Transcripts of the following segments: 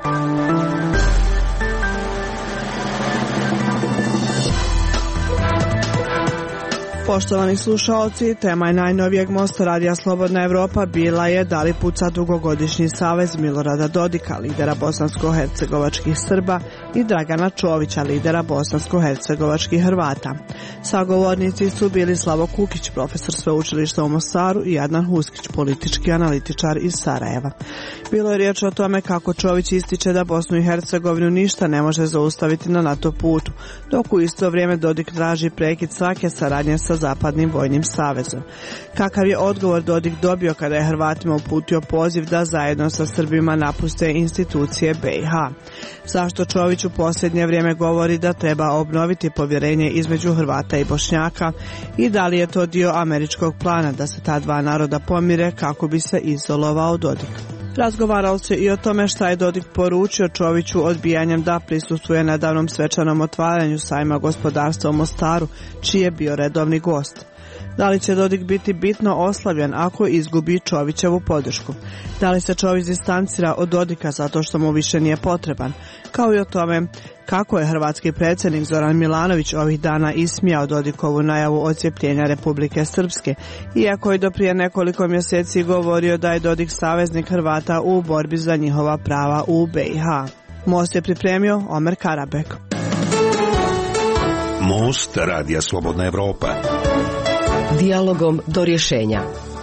Poštovani slušaoci, tema je najnovijeg Mosta radija Slobodna Evropa bila je da li puca dugogodišnji savez Milorada Dodika, lidera bosansko-hercegovačkih Srba, i Dragana Čovića, lidera bosansko-hercegovačkih Hrvata. Sagovornici su bili Slavo Kukić, profesor sveučilišta u Mostaru, i Adnan Huskić, politički analitičar iz Sarajeva. Bilo je riječ o tome kako Čović ističe da Bosnu i Hercegovinu ništa ne može zaustaviti na NATO putu, dok u isto vrijeme Dodik traži prekid svake saradnje sa Zapadnim vojnim savezom. Kakav je odgovor Dodik dobio kada je Hrvatima uputio poziv da zajedno sa Srbima napuste institucije BiH? Zašto Čović u posljednje vrijeme govori da treba obnoviti povjerenje između Hrvata i Bošnjaka i da li je to dio američkog plana da se ta dva naroda pomire kako bi se izolovao Dodik? Razgovaralo se i o tome šta je Dodik poručio Čoviću odbijanjem da prisustvuje nedavnom svečanom otvaranju sajma gospodarstva u Mostaru, čiji je bio redovni gost. Da li će Dodik biti bitno oslavljen ako izgubi Čovićevu podršku? Da li se Čović distancira od Dodika zato što mu više nije potreban? Kao i o tome kako je hrvatski predsjednik Zoran Milanović ovih dana ismijao Dodikovu najavu odcijepljenja Republike Srpske, iako je do prije nekoliko mjeseci govorio da je Dodik saveznik Hrvata u borbi za njihova prava u BiH. Most je pripremio Omer Karabek. Most radija Slobodna Evropa. Dijalogom do rješenja.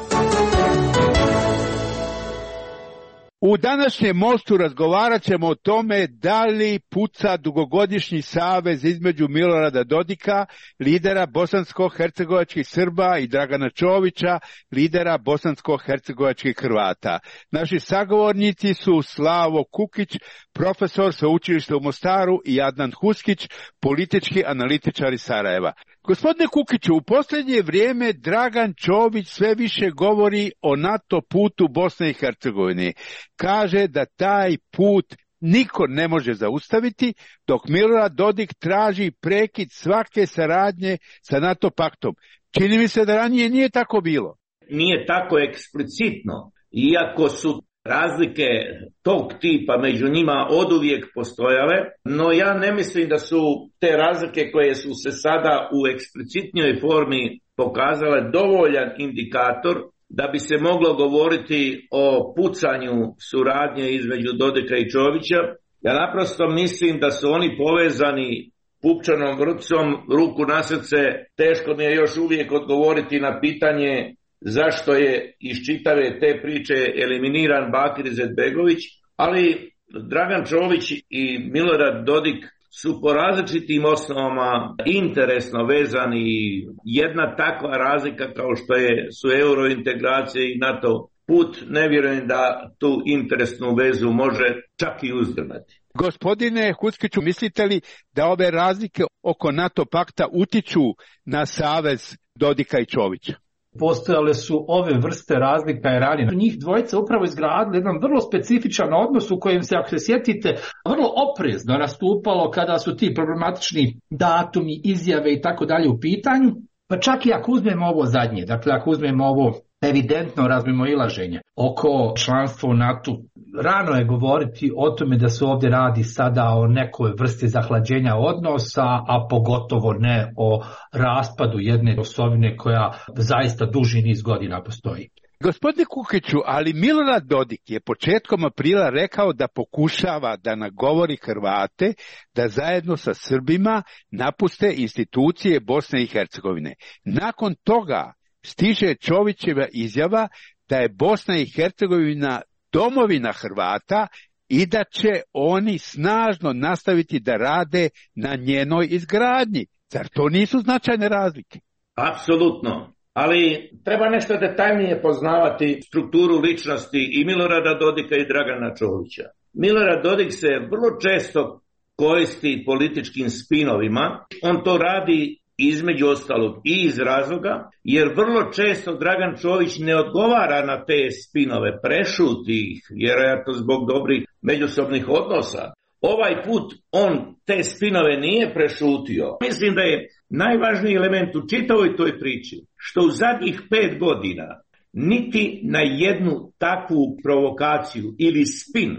U današnjem Mostu razgovarat ćemo o tome da li puca dugogodišnji savez između Milorada Dodika, lidera bosansko-hercegovačkih Srba, i Dragana Čovića, lidera bosansko-hercegovačkih Hrvata. Naši sagovornici su Slavo Kukić, profesor sveučilišta u Mostaru, i Adnan Huskić, politički analitičar iz Sarajeva. Gospodine Kukiću, u posljednje vrijeme Dragan Čović sve više govori o NATO putu Bosne i Hercegovine. Kaže da taj put niko ne može zaustaviti, dok Milorad Dodik traži prekid svake saradnje sa NATO paktom. Čini mi se da ranije nije tako bilo. Nije tako eksplicitno, iako su razlike tog tipa među njima oduvijek postojale, no ja ne mislim da su te razlike koje su se sada u eksplicitnijoj formi pokazale dovoljan indikator da bi se moglo govoriti o pucanju suradnje između Dodika i Čovića. Ja naprosto mislim da su oni povezani pupčanom vrpcom, ruku na srce. Teško mi je još uvijek odgovoriti na pitanje zašto je iz čitave te priče eliminiran Bakir Izetbegović, ali Dragan Čović i Milorad Dodik su po različitim osnovama interesno vezani. Jedna takva razlika kao što su eurointegracije i NATO put, ne vjerujem da tu interesnu vezu može čak i uzdrmati. Gospodine Huskiću, mislite li da ove razlike oko NATO pakta utiču na savez Dodika i Čovića? Postojale su ove vrste razlika i ranije. Njih dvojica upravo izgradili jedan vrlo specifičan odnos u kojem se, ako se sjetite, vrlo oprezno nastupalo kada su ti problematični datumi, izjave i tako dalje u pitanju. Pa čak i ako uzmemo ovo zadnje, dakle ako uzmemo ovo evidentno razmimoilaženje oko članstva u NATO, rano je govoriti o tome da se ovdje radi sada o nekoj vrsti zahlađenja odnosa, a pogotovo ne o raspadu jedne osovine koja zaista duži niz godina postoji. Gospodine Kukiću, ali Milorad Dodik je početkom aprila rekao da pokušava da nagovori Hrvate da zajedno sa Srbima napuste institucije Bosne i Hercegovine. Nakon toga stiže Čovićeva izjava da je Bosna i Hercegovina domovina Hrvata i da će oni snažno nastaviti da rade na njenoj izgradnji. Zar to nisu značajne razlike? Apsolutno. Ali treba nešto detaljnije poznavati strukturu ličnosti i Milorada Dodika i Dragana Čovića. Milorad Dodik se vrlo često koristi političkim spinovima. On to radi između ostalog i iz razloga, jer vrlo često Dragan Čović ne odgovara na te spinove, prešuti ih, vjerojatno zbog dobrih međusobnih odnosa. Ovaj put on te spinove nije prešutio. Mislim da je najvažniji element u čitavoj toj priči, što u zadnjih 5 godina niti na jednu takvu provokaciju ili spin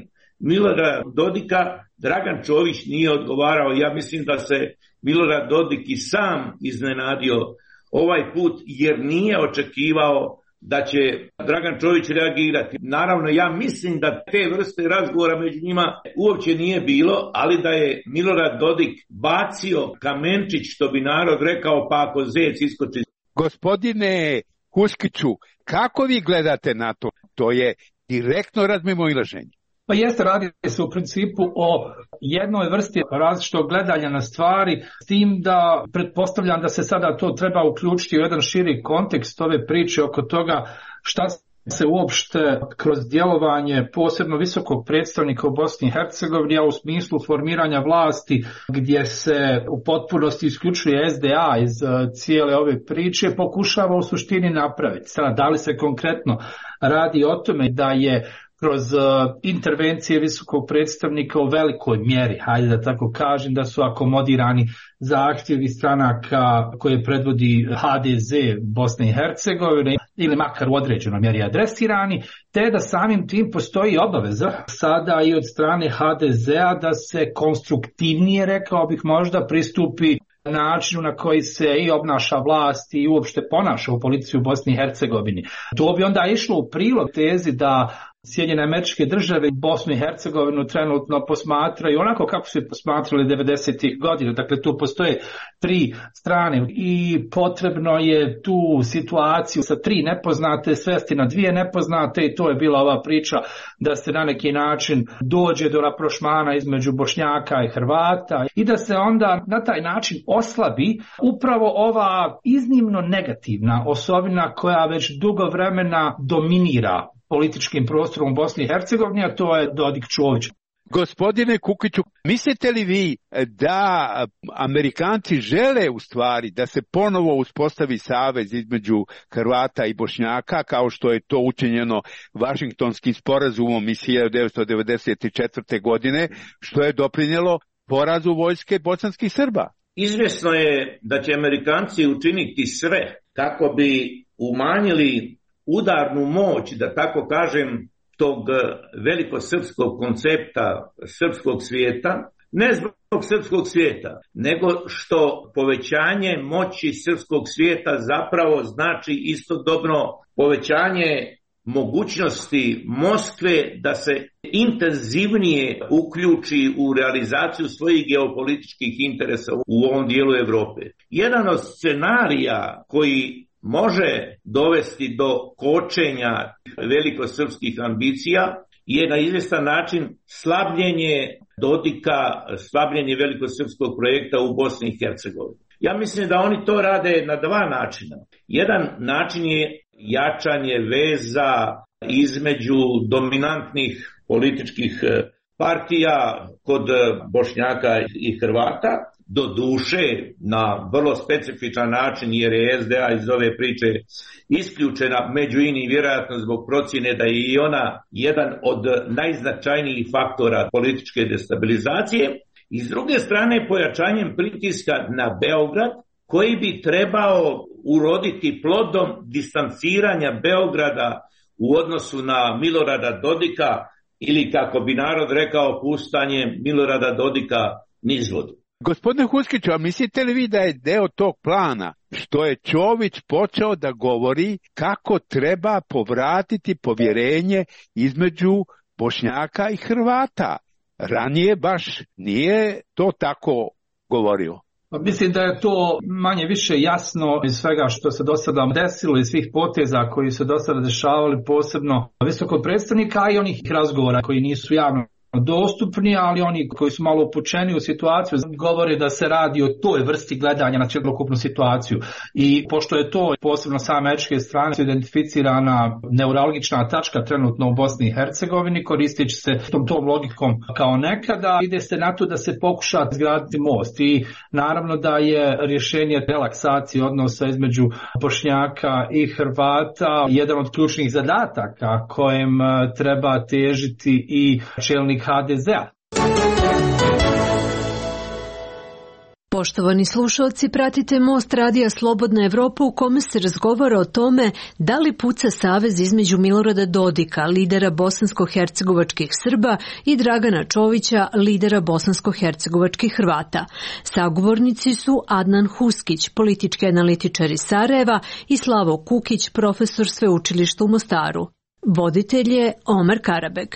Milorada Dodika Dragan Čović nije odgovarao. Ja mislim da se Milorad Dodik i sam iznenadio ovaj put jer nije očekivao da će Dragan Čović reagirati. Naravno, ja mislim da te vrste razgovora među njima uopće nije bilo, ali da je Milorad Dodik bacio kamenčić, što bi narod rekao, pa ako zec iskoči. Gospodine Huskiću, kako vi gledate na to? To je direktno razmimoilaženje. Pa jeste, radi se u principu o jednoj vrsti različitog gledanja na stvari, s tim da pretpostavljam da se sada to treba uključiti u jedan širi kontekst ove priče oko toga šta se uopšte kroz djelovanje posebno visokog predstavnika u Bosni i Hercegovini, a u smislu formiranja vlasti gdje se u potpunosti isključuje SDA iz cijele ove priče, pokušava u suštini napraviti. Sada, da li se konkretno radi o tome da je kroz intervencije visokog predstavnika u velikoj mjeri, hajde da tako kažem, da su akomodirani zahtjevi stranaka koje predvodi HDZ Bosne i Hercegovine ili makar u određenoj mjeri adresirani, te da samim tim postoji obaveza sada i od strane HDZ-a da se konstruktivnije, rekao bih možda, pristupi načinu na koji se i obnaša vlast i uopšte ponaša u politici u Bosni i Hercegovini. To bi onda išlo u prilog tezi da Sjedinjene Američke Države Bosnu i Hercegovinu trenutno posmatraju onako kako su je posmatrali 90-ih godina. Dakle, tu postoje tri strane i potrebno je tu situaciju sa tri nepoznate svesti na dvije nepoznate i to je bila ova priča da se na neki način dođe do raprošmana između Bošnjaka i Hrvata i da se onda na taj način oslabi upravo ova iznimno negativna osobina koja već dugo vremena dominira političkim prostorom u Bosni i Hercegovini, a to je Dodik Čović. Gospodine Kukiću, mislite li vi da Amerikanci žele u stvari da se ponovo uspostavi savez između Hrvata i Bošnjaka, kao što je to učinjeno Vašingtonskim sporazumom iz 1994. godine, što je doprinijelo porazu vojske bosanskih Srba? Izvjesno je da će Amerikanci učiniti sve kako bi umanjili udarnu moć, da tako kažem, tog velikosrpskog koncepta srpskog svijeta, ne zbog srpskog svijeta, nego što povećanje moći srpskog svijeta zapravo znači istodobno povećanje mogućnosti Moskve da se intenzivnije uključi u realizaciju svojih geopolitičkih interesa u ovom dijelu Europe. Jedan od scenarija koji može dovesti do kočenja velikosrpskih ambicija je na izvjestan način slabljenje Dodika, slabljenje velikosrpskog projekta u Bosni i Hercegovini. Ja mislim da oni to rade na dva načina. Jedan način je jačanje veza između dominantnih političkih partija kod Bošnjaka i Hrvata, do duše na vrlo specifičan način jer je SDA iz ove priče isključena, među inim vjerojatno zbog procjene da je i ona jedan od najznačajnijih faktora političke destabilizacije, i s druge strane pojačanjem pritiska na Beograd koji bi trebao uroditi plodom distanciranja Beograda u odnosu na Milorada Dodika ili, kako bi narod rekao, puštanje Milorada Dodika nizvodu. Gospodine Huskiću, a mislite li vi da je deo tog plana što je Čović počeo da govori kako treba povratiti povjerenje između Bošnjaka i Hrvata? Ranije baš nije to tako govorio. Mislim da je to manje više jasno iz svega što se do sada desilo i svih poteza koji se do sada dešavali, posebno visokog predstavnika, a i onih razgovora koji nisu javno dostupni, ali oni koji su malo upućeni u situaciju govore da se radi o toj vrsti gledanja na cjelokupnu situaciju. I pošto je to posebno sa američke strane identificirana neuralgična tačka trenutno u Bosni i Hercegovini, koristeći se tom logikom kao nekada, ide se na to da se pokuša izgraditi most. I naravno da je rješenje relaksacije odnosa između Bošnjaka i Hrvata jedan od ključnih zadataka kojem treba težiti i čelnik HDZ-a. Poštovani slušalci, pratite Most radija Slobodna Evropa u kome se razgovara o tome da li puca savez između Milorada Dodika, lidera bosansko-hercegovačkih Srba, i Dragana Čovića, lidera bosansko-hercegovačkih Hrvata. Sagovornici su Adnan Huskić, politički analitičar iz Sarajeva, i Slavo Kukić, profesor sveučilišta u Mostaru. Voditelj je Omer Karabeg.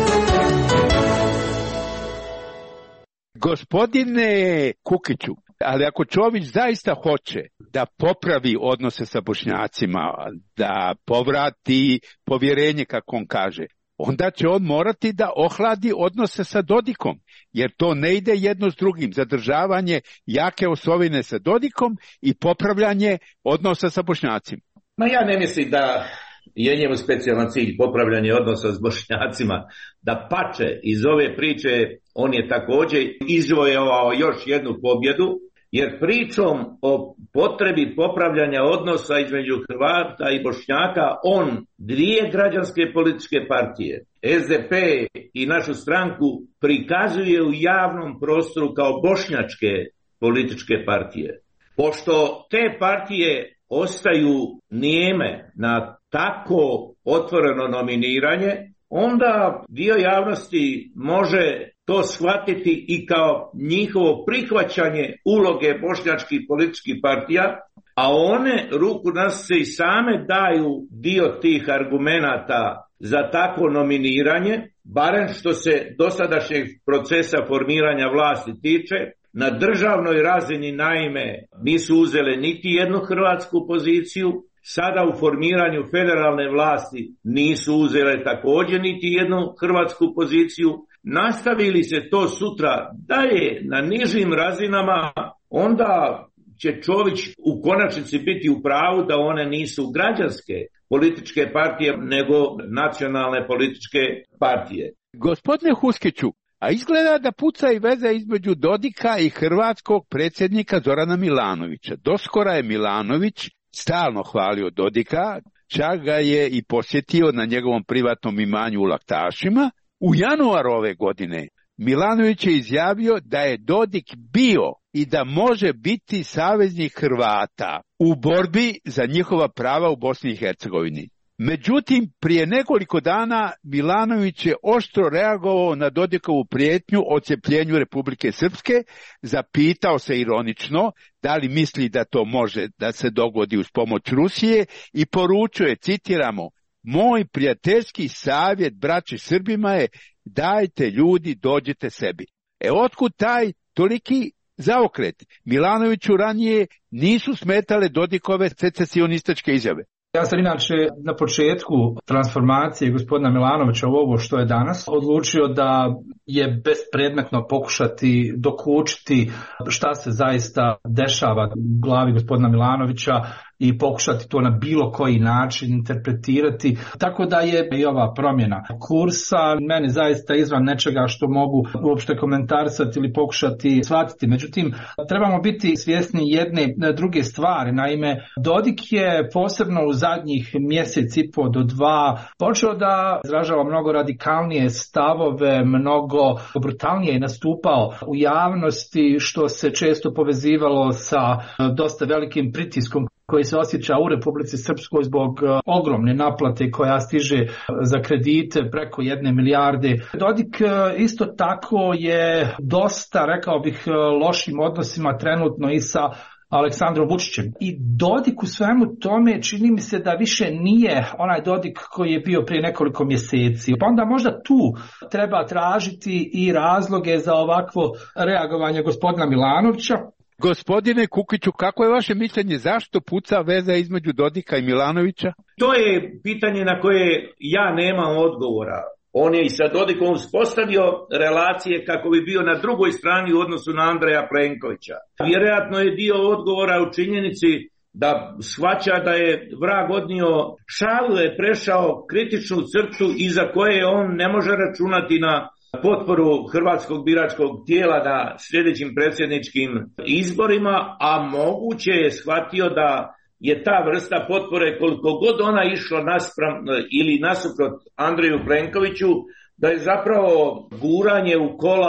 Gospodine Kukiću, ali ako Čović zaista hoće da popravi odnose sa Bošnjacima, da povrati povjerenje, kako on kaže, onda će on morati da ohladi odnose sa Dodikom, jer to ne ide jedno s drugim. Zadržavanje jake osovine sa Dodikom i popravljanje odnosa sa Bošnjacima. Ja ne mislim da je njemu specijalan cilj popravljanje odnosa s Bošnjacima. Da pače, iz ove priče on je također izvojevao još jednu pobjedu, jer pričom o potrebi popravljanja odnosa između Hrvata i Bošnjaka on dvije građanske političke partije, SDP i našu stranku, prikazuje u javnom prostoru kao bošnjačke političke partije. Pošto te partije ostaju nijeme na tako otvoreno nominiranje, onda dio javnosti može to shvatiti i kao njihovo prihvaćanje uloge bošnjačkih političkih partija, a one ruku nas se i same daju dio tih argumenata za takvo nominiranje, barem što se dosadašnjeg procesa formiranja vlasti tiče. Na državnoj razini naime nisu uzele niti jednu hrvatsku poziciju, sada u formiranju federalne vlasti nisu uzele također niti jednu hrvatsku poziciju. Nastavili se to sutra dalje na nižim razinama, onda će Čović u konačnici biti u pravu da one nisu građanske političke partije, nego nacionalne političke partije. Gospodine Huskiću, a izgleda da puca i veza između Dodika i hrvatskog predsjednika Zorana Milanovića. Doskora je Milanović stalno hvalio Dodika, čak ga je i posjetio na njegovom privatnom imanju u Laktašima. U januaru ove godine Milanović je izjavio da je Dodik bio i da može biti saveznik Hrvata u borbi za njihova prava u Bosni i Hercegovini. Međutim, prije nekoliko dana Milanović je oštro reagovao na Dodikovu prijetnju o odcjepljenju Republike Srpske, zapitao se ironično da li misli da to može da se dogodi uz pomoć Rusije i poručuje, citiramo, moj prijateljski savjet braći Srbima je dajte ljudi, dođite sebi. Otkud taj toliki zaokret? Milanoviću ranije nisu smetale Dodikove secesionističke izjave. Ja sam inače na početku transformacije gospodina Milanovića u ovo što je danas odlučio da je bespredmetno pokušati dokučiti šta se zaista dešava u glavi gospodina Milanovića i pokušati to na bilo koji način interpretirati. Tako da je i ova promjena kursa meni zaista izvan nečega što mogu uopšte komentarisati ili pokušati shvatiti. Međutim, trebamo biti svjesni jedne druge stvari. Naime, Dodik je posebno u zadnjih mjesec i po do dva počeo da izražava mnogo radikalnije stavove, mnogo brutalnije je nastupao u javnosti, što se često povezivalo sa dosta velikim pritiskom koji se osjeća u Republici Srpskoj zbog ogromne naplate koja stiže za kredite preko 1 milijarde. Dodik isto tako je dosta, rekao bih, lošim odnosima trenutno i sa Aleksandrom Vučićem. I Dodik u svemu tome čini mi se da više nije onaj Dodik koji je bio prije nekoliko mjeseci. Pa onda možda tu treba tražiti i razloge za ovakvo reagovanje gospodina Milanovića. Gospodine Kukiću, kako je vaše mišljenje, zašto puca veza između Dodika i Milanovića? To je pitanje na koje ja nemam odgovora. On je i sa Dodikom uspostavio relacije kako bi bio na drugoj strani u odnosu na Andreja Plenkovića. Vjerojatno je dio odgovora u činjenici da shvaća da je vrag odnio šalu, je prešao kritičnu crtu iza koje on ne može računati na potporu hrvatskog biračkog tijela na sljedećim predsjedničkim izborima, a moguće je shvatio da je ta vrsta potpore, koliko god ona išla naspram ili nasuprot Andreju Plenkoviću, da je zapravo guranje u kola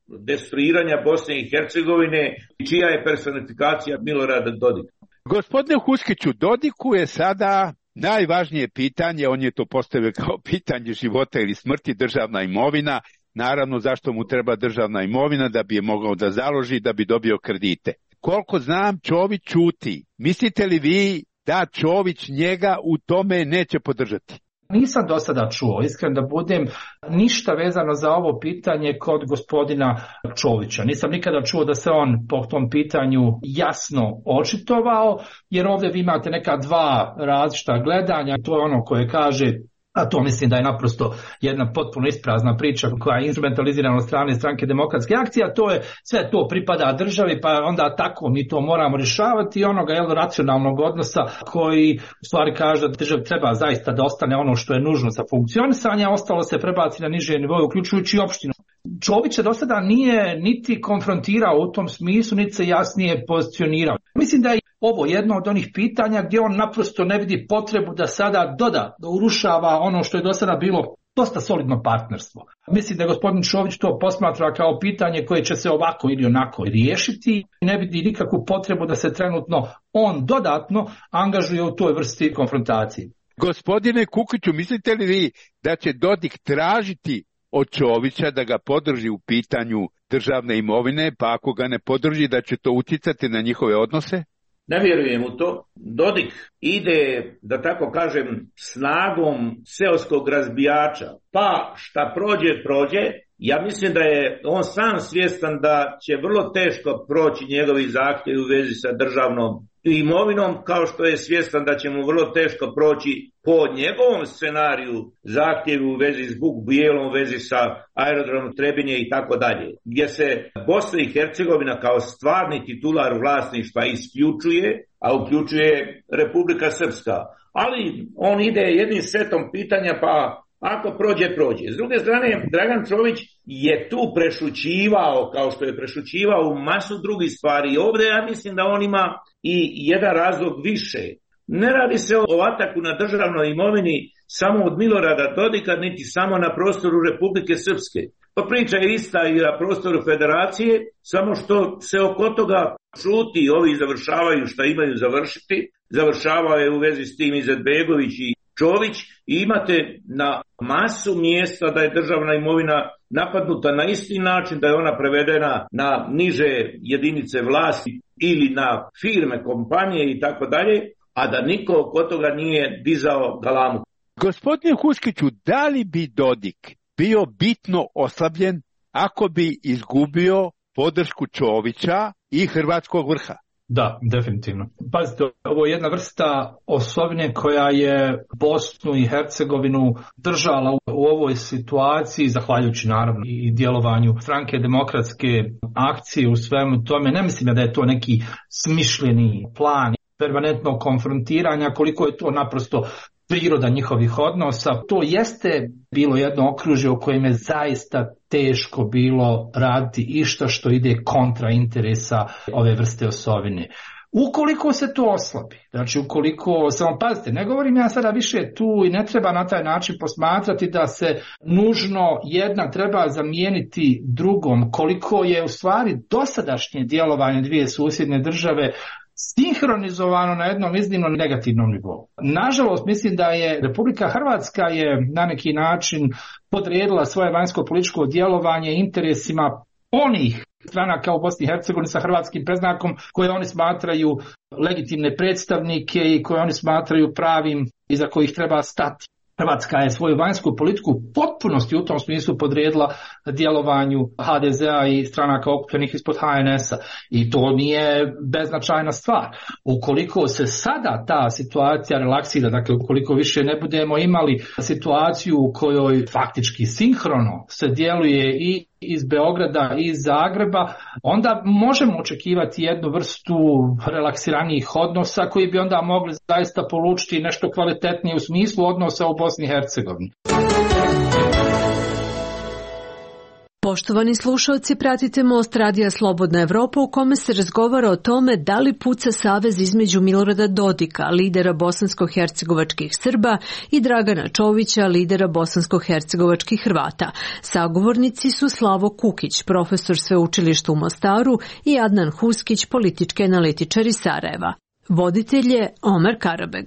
destruiranja Bosne i Hercegovine, čija je personifikacija Milorada Dodika. Gospodine Huskiću, Dodiku je sada najvažnije pitanje, on je to postavio kao pitanje života ili smrti, državna imovina. Naravno, zašto mu treba državna imovina? Da bi je mogao da založi, da bi dobio kredite. Koliko znam, Čović ćuti. Mislite li vi da Čović njega u tome neće podržati? Nisam do sada čuo, iskren da budem, ništa vezano za ovo pitanje kod gospodina Čovića. Nisam nikada čuo da se on po tom pitanju jasno očitovao, jer ovdje vi imate neka dva različita gledanja. To je ono koje kaže, a to mislim da je naprosto jedna potpuno isprazna priča koja je instrumentalizirana od strane Stranke demokratske akcije, a to je sve to pripada državi, pa onda tako mi to moramo rješavati i onoga racionalnog odnosa koji u stvari kaže da državi treba zaista da ostane ono što je nužno za funkcionisanje, a ostalo se prebaci na niže nivoje, uključujući opštinu. Čović do sada nije niti konfrontirao u tom smislu, niti se jasnije pozicionirao. Mislim da je ovo jedno od onih pitanja gdje on naprosto ne vidi potrebu da sada da urušava ono što je do sada bilo dosta solidno partnerstvo. Mislim da gospodin Čović to posmatra kao pitanje koje će se ovako ili onako riješiti. Ne vidi nikakvu potrebu da se trenutno on dodatno angažuje u toj vrsti konfrontacije. Gospodine Kukiću, mislite li vi da će Dodik tražiti od Čovića da ga podrži u pitanju državne imovine, pa ako ga ne podrži da će to utjecati na njihove odnose? Ne vjerujem u to. Dodik ide, da tako kažem, snagom seoskog razbijača. Pa šta prođe. Ja mislim da je on sam svjestan da će vrlo teško proći njegovi zahtjevi u vezi sa državnom imovinom, kao što je svjestan da će mu vrlo teško proći po njegovom scenariju zahtjevi u vezi s Buk Bijelom, u vezi sa aerodromom Trebinje i tako dalje, gdje se Bosna i Hercegovina kao stvarni titular vlasništva isključuje, a uključuje Republika Srpska. Ali on ide jednim setom pitanja, pa ako prođe. S druge strane, Dragan Čović je tu prešućivao, kao što je prešućivao u masu drugih stvari. Ovdje ja mislim da on ima i jedan razlog više. Ne radi se o ataku na državnoj imovini samo od Milorada Dodika, niti samo na prostoru Republike Srpske. Pa priča je ista i na prostoru Federacije, samo što se oko toga šuti, ovi završavaju šta imaju završiti. Završavao je u vezi s tim Izetbegović i Čović i imate na masu mjesta da je državna imovina napadnuta na isti način, da je ona prevedena na niže jedinice vlasti ili na firme, kompanije i tako dalje, a da niko oko toga nije dizao galamu. Gospodine Huskiću, da li bi Dodik bio bitno oslabljen ako bi izgubio podršku Čovića i hrvatskog vrha? Da, definitivno. Pazite, ovo je jedna vrsta osovine koja je Bosnu i Hercegovinu držala u ovoj situaciji, zahvaljujući naravno i djelovanju Stranke demokratske akcije u svemu tome. Ne mislim da je to neki smišljeni plan permanentnog konfrontiranja, koliko je to naprosto priroda njihovih odnosa. To jeste bilo jedno okružje u kojem je zaista teško bilo raditi išta što ide kontra interesa ove vrste osovine. Ukoliko se to oslabi, znači ukoliko, samo pazite, ne govorim ja sada više tu i ne treba na taj način posmatrati da se nužno jedna treba zamijeniti drugom, koliko je u stvari dosadašnje djelovanje dvije susjedne države sinhronizovano na jednom iznimno negativnom nivou. Nažalost, mislim da je Republika Hrvatska je na neki način podredila svoje vanjsko-političko djelovanje interesima onih stranaka u Bosni i Hercegovini sa hrvatskim predznakom koje oni smatraju legitimne predstavnike i koje oni smatraju pravim iza kojih treba stati. Hrvatska je svoju vanjsku politiku u potpunosti u tom smislu podredila djelovanju HDZ-a i stranaka okupljenih ispod HNS-a. I to nije beznačajna stvar. Ukoliko se sada ta situacija relaksira, dakle ukoliko više ne budemo imali situaciju u kojoj faktički sinhrono se djeluje i iz Beograda i iz Zagreba, onda možemo očekivati jednu vrstu relaksiranijih odnosa koji bi onda mogli zaista polučiti nešto kvalitetnije u smislu odnosa u Bosni i Hercegovini. Poštovani slušalci, pratite Most radija Slobodna Evropa u kome se razgovara o tome da li puca savez između Milorada Dodika, lidera bosansko-hercegovačkih Srba, i Dragana Čovića, lidera bosansko-hercegovačkih Hrvata. Sagovornici su Slavo Kukić, profesor sveučilišta u Mostaru, i Adnan Huskić, politički analitičar iz Sarajeva. Voditelj je Omer Karabeg.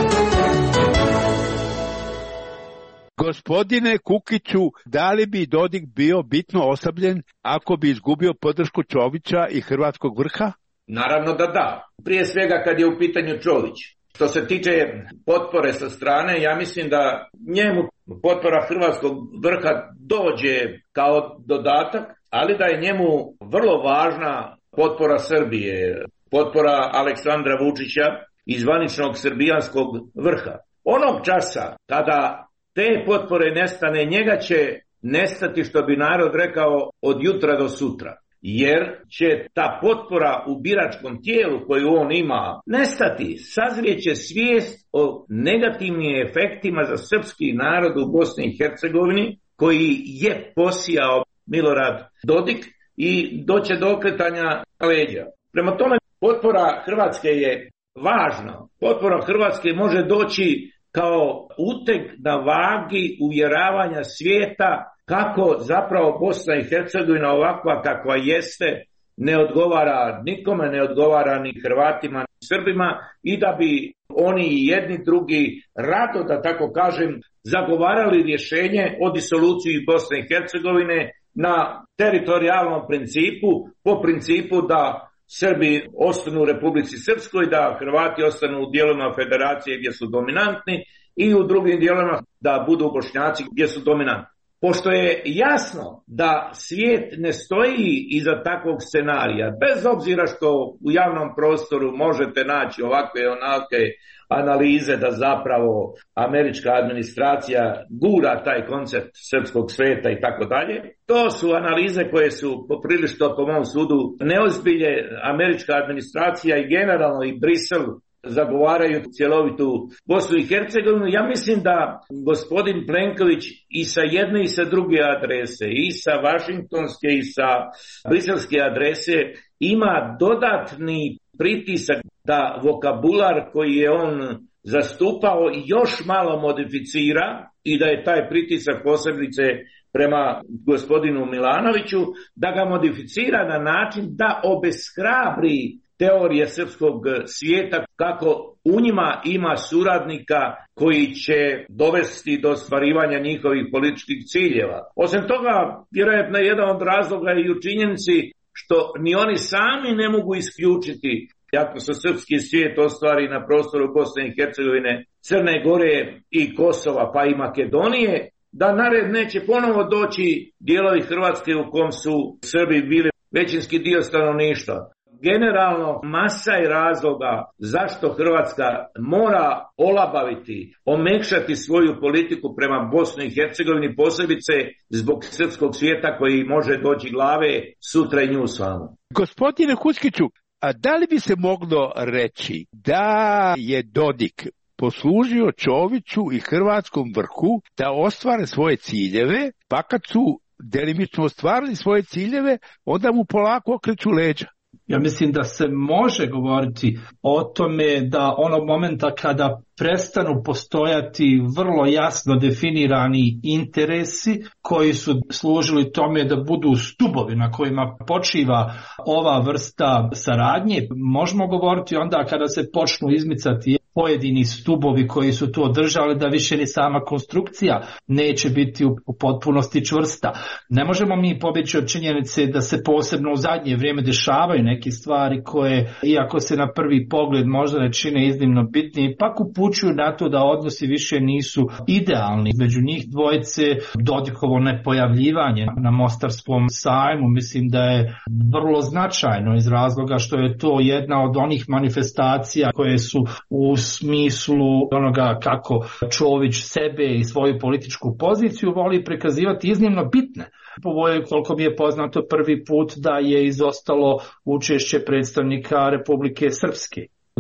Gospodine Kukiću, da li bi Dodik bio bitno oslabljen ako bi izgubio podršku Čovića i hrvatskog vrha? Naravno da da. Prije svega kad je u pitanju Čović. Što se tiče potpore sa strane, ja mislim da njemu potpora hrvatskog vrha dođe kao dodatak, ali da je njemu vrlo važna potpora Srbije, potpora Aleksandra Vučića i zvaničnog srbijanskog vrha. Onog časa kada te potpore nestane, njega će nestati, što bi narod rekao, od jutra do sutra. Jer će ta potpora u biračkom tijelu koju on ima nestati. Sazrijeće svijest o negativnim efektima za srpski narod u Bosni i Hercegovini koji je posijao Milorad Dodik i doće do okretanja leđa. Prema tome, potpora Hrvatske je važna. Potpora Hrvatske može doći kao uteg na vagi uvjeravanja svijeta kako zapravo Bosna i Hercegovina ovakva kakva jeste ne odgovara nikome, ne odgovara ni Hrvatima ni Srbima i da bi oni i jedni drugi rado, da tako kažem, zagovarali rješenje o disoluciji Bosne i Hercegovine na teritorijalnom principu, po principu da Srbi ostanu u Republici Srpskoj, da Hrvati ostanu u dijelovima federacije gdje su dominantni i u drugim dijelovima da budu Bošnjaci gdje su dominantni. Pošto je jasno da svijet ne stoji iza takvog scenarija, bez obzira što u javnom prostoru možete naći ovakve onake analize da zapravo američka administracija gura taj koncept srpskog sveta i tako dalje, to su analize koje su poprilično po mom sudu neozbilje. Američka administracija i generalno i Brisel zagovaraju cjelovitu Bosnu i Hercegovinu. Ja mislim da gospodin Plenković i sa jedne i sa druge adrese, i sa vašingtonske i sa briselske adrese, ima dodatni pritisak da vokabular koji je on zastupao još malo modificira i da je taj pritisak posebice prema gospodinu Milanoviću, da ga modificira na način da obeshrabri teorije srpskog svijeta kako u njima ima suradnika koji će dovesti do ostvarivanja njihovih političkih ciljeva. Osim toga, vjerojatno je jedan od razloga i u činjenici što ni oni sami ne mogu isključiti ako se srpski svijet ostvari na prostoru Bosne i Hercegovine, Crne Gore i Kosova pa i Makedonije, da nared neće ponovo doći dijelovi Hrvatske u kom su Srbi bili većinski dio stanovništva. Generalno, masa je razloga zašto Hrvatska mora olabaviti, omekšati svoju politiku prema Bosni i Hercegovini, posebice zbog srpskog svijeta koji može doći glave sutra i nju slavu. Gospodine Huskiću, a da li bi se moglo reći da je Dodik poslužio Čoviću i hrvatskom vrhu da ostvare svoje ciljeve, pa kad su delimično ostvarili svoje ciljeve, onda mu polako okreću leđa? Ja mislim da se može govoriti o tome da onog momenta kada prestanu postojati vrlo jasno definirani interesi koji su služili tome da budu stubovi na kojima počiva ova vrsta saradnje, možemo govoriti onda kada se počnu izmicati pojedini stubovi koji su to držali, da više ni sama konstrukcija neće biti u potpunosti čvrsta. Ne možemo mi pobjeći od činjenice da se posebno u zadnje vrijeme dešavaju neke stvari koje, iako se na prvi pogled možda ne čine iznimno bitni, ipak upućuju na to da odnosi više nisu idealni. Među njih dvojice Dodikovo nepojavljivanje na Mostarskom sajmu mislim da je vrlo značajno iz razloga što je to jedna od onih manifestacija koje su u smislu onoga kako Čović sebe i svoju političku poziciju voli prikazivati iznimno bitne. Ovo je, koliko mi je poznato, prvi put da je izostalo učešće predstavnika Republike Srpske.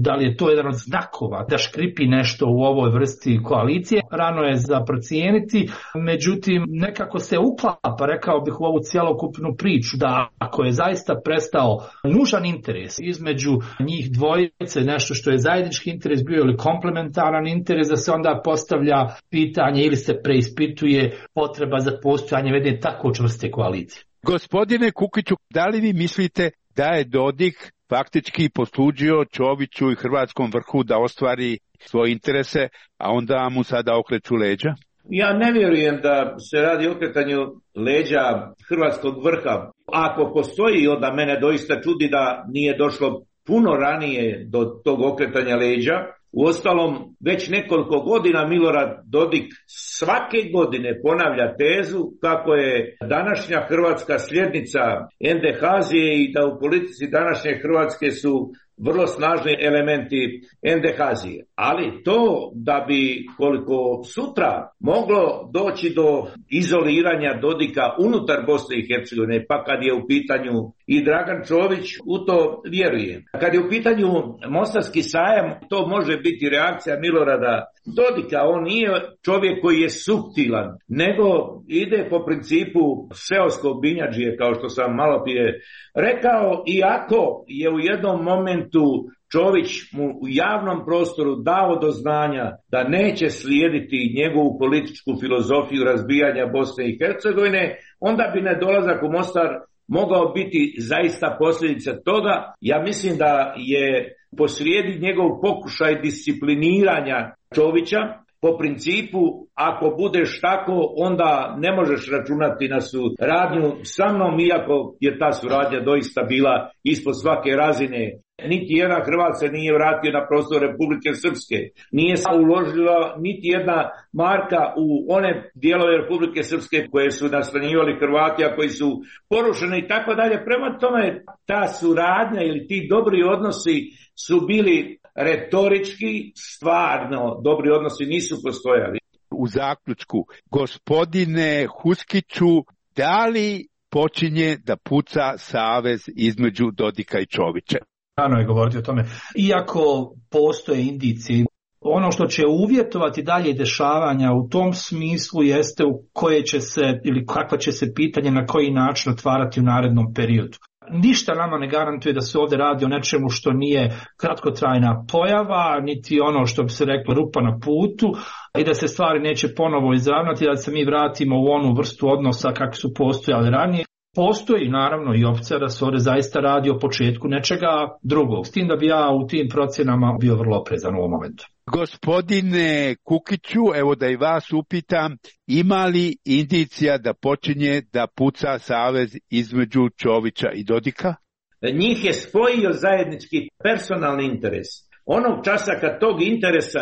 Da li je to jedan od znakova da škripi nešto u ovoj vrsti koalicije? Rano je za procijeniti, međutim nekako se uklapa, rekao bih, u ovu cjelokupnu priču da ako je zaista prestao nužan interes između njih dvojice, nešto što je zajednički interes bio ili komplementaran interes, da se onda postavlja pitanje ili se preispituje potreba za postojanje jedne tako čvrste koalicije. Gospodine Kukiću, da li vi mislite da je Dodik faktički poslužio Čoviću i hrvatskom vrhu da ostvari svoje interese, a onda mu sada okreću leđa? Ja ne vjerujem da se radi o okretanju leđa hrvatskog vrha. Ako postoji, onda mene doista čudi da nije došlo puno ranije do tog okretanja leđa. Uostalom, već nekoliko godina Milorad Dodik svake godine ponavlja tezu kako je današnja Hrvatska sljednica NDH-azije i da u politici današnje Hrvatske su vrlo snažni elementi NDH-azije. Ali to da bi koliko sutra moglo doći do izoliranja Dodika unutar Bosne i Hercegovine, pa kad je u pitanju i Dragan Čović, u to vjeruje. Kad je u pitanju Mostarski sajam, to može biti reakcija Milorada Dodika. On nije čovjek koji je suptilan, nego ide po principu seoskog binjadžije, kao što sam malo prije rekao, iako je u jednom momentu Čović mu u javnom prostoru dao do znanja da neće slijediti njegovu političku filozofiju razbijanja Bosne i Hercegovine, onda bi nedolazak u Mostar mogao biti zaista posljedica toga. Ja mislim da je posrijedi njegov pokušaj discipliniranja Čovića po principu ako budeš tako, onda ne možeš računati na suradnju sa mnom, iako je ta suradnja doista bila ispod svake razine. Niti jedan Hrvat se nije vratio na prostor Republike Srpske. Nije se uložila niti jedna marka u one dijelove Republike Srpske koje su nastanjivali Hrvati, a koji su porušeni i tako dalje. Prema tome, ta suradnja ili ti dobri odnosi su bili retorički, stvarno dobri odnosi nisu postojali. U zaključku, gospodine Huskiću, da li počinje da puca savez između Dodika i Čovića? Rano je govoriti o tome. Iako postoje indicije, ono što će uvjetovati dalje dešavanja u tom smislu jeste u koje će se ili kakva će se pitanje na koji način otvarati u narednom periodu. Ništa nama ne garantuje da se ovdje radi o nečemu što nije kratkotrajna pojava, niti ono što bi se reklo rupa na putu i da se stvari neće ponovo izravnati, da se mi vratimo u onu vrstu odnosa kako su postojali ranije. Postoji naravno i opcija da se ovdje zaista radi o početku nečega drugog, s tim da bi ja u tim procjenama bio vrlo oprezan u ovom momentu. Gospodine Kukiću, evo da i vas upitam, ima li indicija da počinje da puca savez između Čovića i Dodika? Njih je spojio zajednički personalni interes. Onog časa kad tog interesa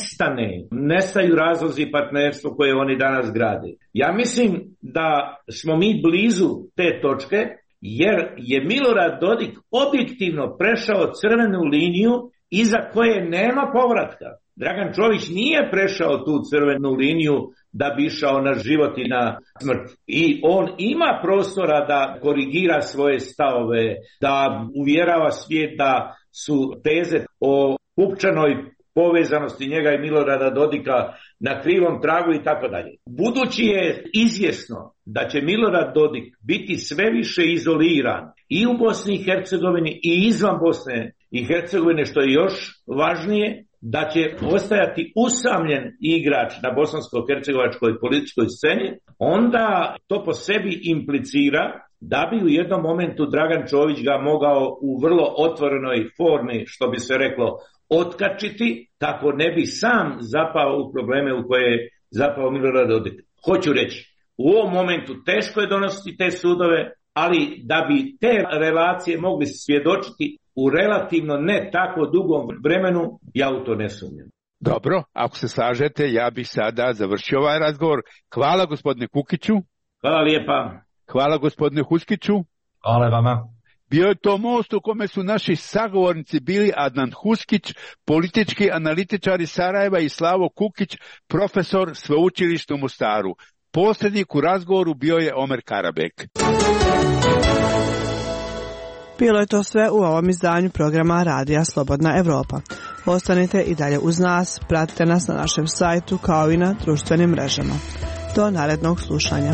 nestaju razlozi partnerstva koje oni danas grade. Ja mislim da smo mi blizu te točke, jer je Milorad Dodik objektivno prešao crvenu liniju iza koje nema povratka. Dragan Čović nije prešao tu crvenu liniju da bi išao na život i na smrt. I on ima prostora da korigira svoje stavove, da uvjerava svijet da su teze o pupčanoj povezanosti njega i Milorada Dodika na krivom tragu i tako dalje. Budući je izvjesno da će Milorad Dodik biti sve više izoliran i u Bosni i Hercegovini i izvan Bosne i Hercegovine, što je još važnije, da će ostajati usamljen igrač na bosansko-hercegovačkoj političkoj sceni, onda to po sebi implicira da bi u jednom momentu Dragan Čović ga mogao u vrlo otvorenoj formi, što bi se reklo, otkačiti, tako ne bi sam zapao u probleme u koje je zapao Milorad Dodik. Hoću reći, u ovom momentu teško je donositi te sudove, ali da bi te relacije mogli svjedočiti u relativno ne tako dugom vremenu, ja u to ne sumnjam. Dobro, ako se slažete, ja bih sada završio ovaj razgovor. Hvala gospodine Kukiću. Hvala lijepa. Hvala gospodine Huskiću. Hvala vama. Bio je to most u kome su naši sagovornici bili Adnan Huskić, politički analitičar iz Sarajeva, i Slavo Kukić, profesor sveučilišta u Mostaru. Posrednik u razgovoru bio je Omer Karabek. Bilo je to sve u ovom izdanju programa Radija Slobodna Evropa. Ostanite i dalje uz nas, pratite nas na našem sajtu kao i na društvenim mrežama. Do narednog slušanja.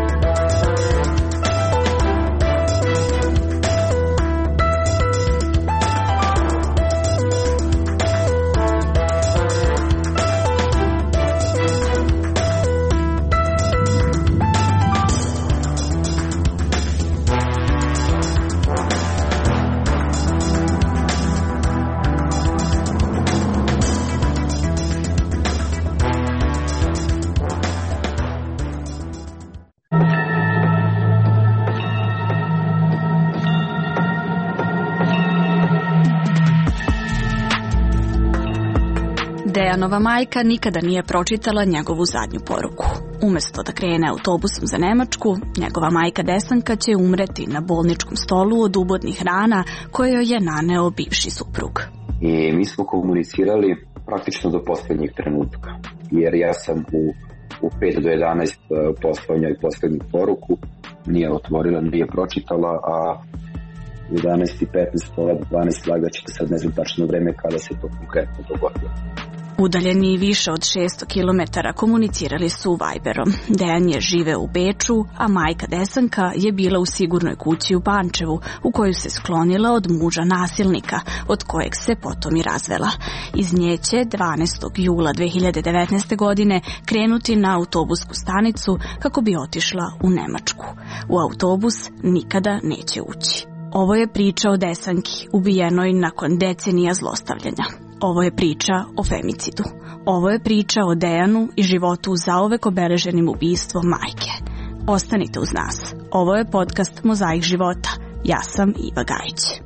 Dejanova majka nikada nije pročitala njegovu zadnju poruku. Umesto da krene autobusom za Nemačku, njegova majka Desanka će umreti na bolničkom stolu od ubodnih rana koje joj je naneo bivši suprug. I mi smo komunicirali praktično do posljednjeg trenutka, jer ja sam u 5 do 11 poslao njoj posljednju poruku, nije otvorila, nije pročitala, a 11 i 15, pola 12 lagaćete, sad ne znam tačno vreme kada se to konkretno dogodilo. Udaljeni više od 600 km komunicirali su Viberom. Dejan je živeo u Beču, a majka Desanka je bila u sigurnoj kući u Pančevu, u koju se sklonila od muža nasilnika, od kojeg se potom i razvela. Iz nje će 12. jula 2019. godine krenuti na autobusku stanicu kako bi otišla u Nemačku. U autobus nikada neće ući. Ovo je priča o Desanki, ubijenoj nakon decenija zlostavljanja. Ovo je priča o femicidu. Ovo je priča o Dejanu i životu zauvek obeleženim ubistvom majke. Ostanite uz nas. Ovo je podcast Mozaik života. Ja sam Iva Gajić.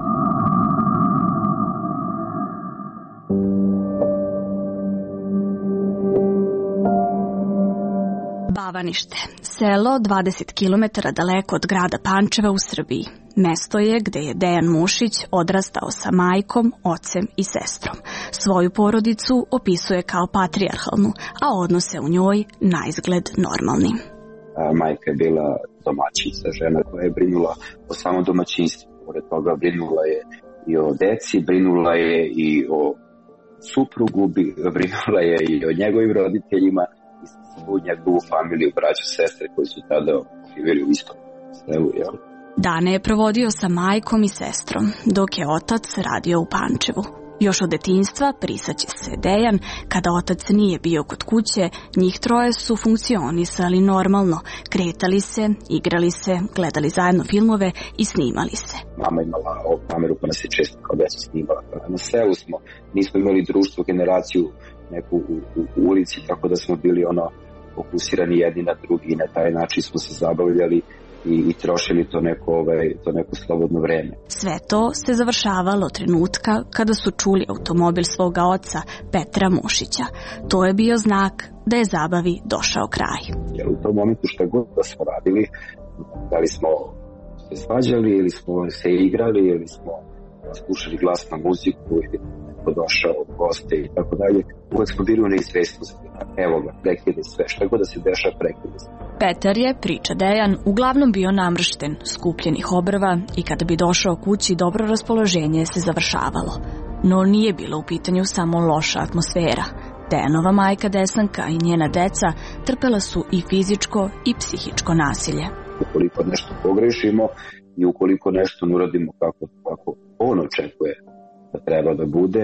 Bavanište, selo 20 km daleko od grada Pančeva u Srbiji. Mesto je gde je Dejan Mušić odrastao sa majkom, ocem i sestrom. Svoju porodicu opisuje kao patrijarhalnu, a odnose u njoj naizgled normalnim. Majka je bila domaćica, žena koja je brinula o samom domaćinstvu. Pored toga brinula je i o deci, brinula je i o suprugu, brinula je i o njegovim roditeljima i svu njegovu familiju, braću, sestre koji su tada živjeli u istom selu, jel? Dane je provodio sa majkom i sestrom, dok je otac radio u Pančevu. Još od detinjstva prisaće se Dejan, kada otac nije bio kod kuće, njih troje su funkcionisali normalno, kretali se, igrali se, gledali zajedno filmove i snimali se. Mama imala ovu kameru pa nas je često kao decu snimala. Na selu smo, nismo imali društvo, generaciju neku u ulici, tako da smo bili fokusirani jedni na drugi i na taj način smo se zabavljali i trošili to neko slobodno vreme. Sve to se završavalo trenutka kada su čuli automobil svoga oca, Petra Mušića. To je bio znak da je zabavi došao kraj. Jer u tom momentu šta god da smo radili, da li smo se svađali ili smo se igrali ili smo slušali glasnu muziku ili došao goste i tako dalje, uvek smo bili u neizvestnosti. Evo ga, prekide sve, šta god da se dešava, prekide sve. Petar je, priča Dejan, uglavnom bio namršten, skupljenih obrva i kada bi došao kući, dobro raspoloženje se završavalo. No nije bilo u pitanju samo loša atmosfera. Dejanova majka Desanka i njena deca trpela su i fizičko i psihičko nasilje. Ukoliko nešto pogrešimo i ukoliko nešto ne uradimo kako on očekuje da treba da bude,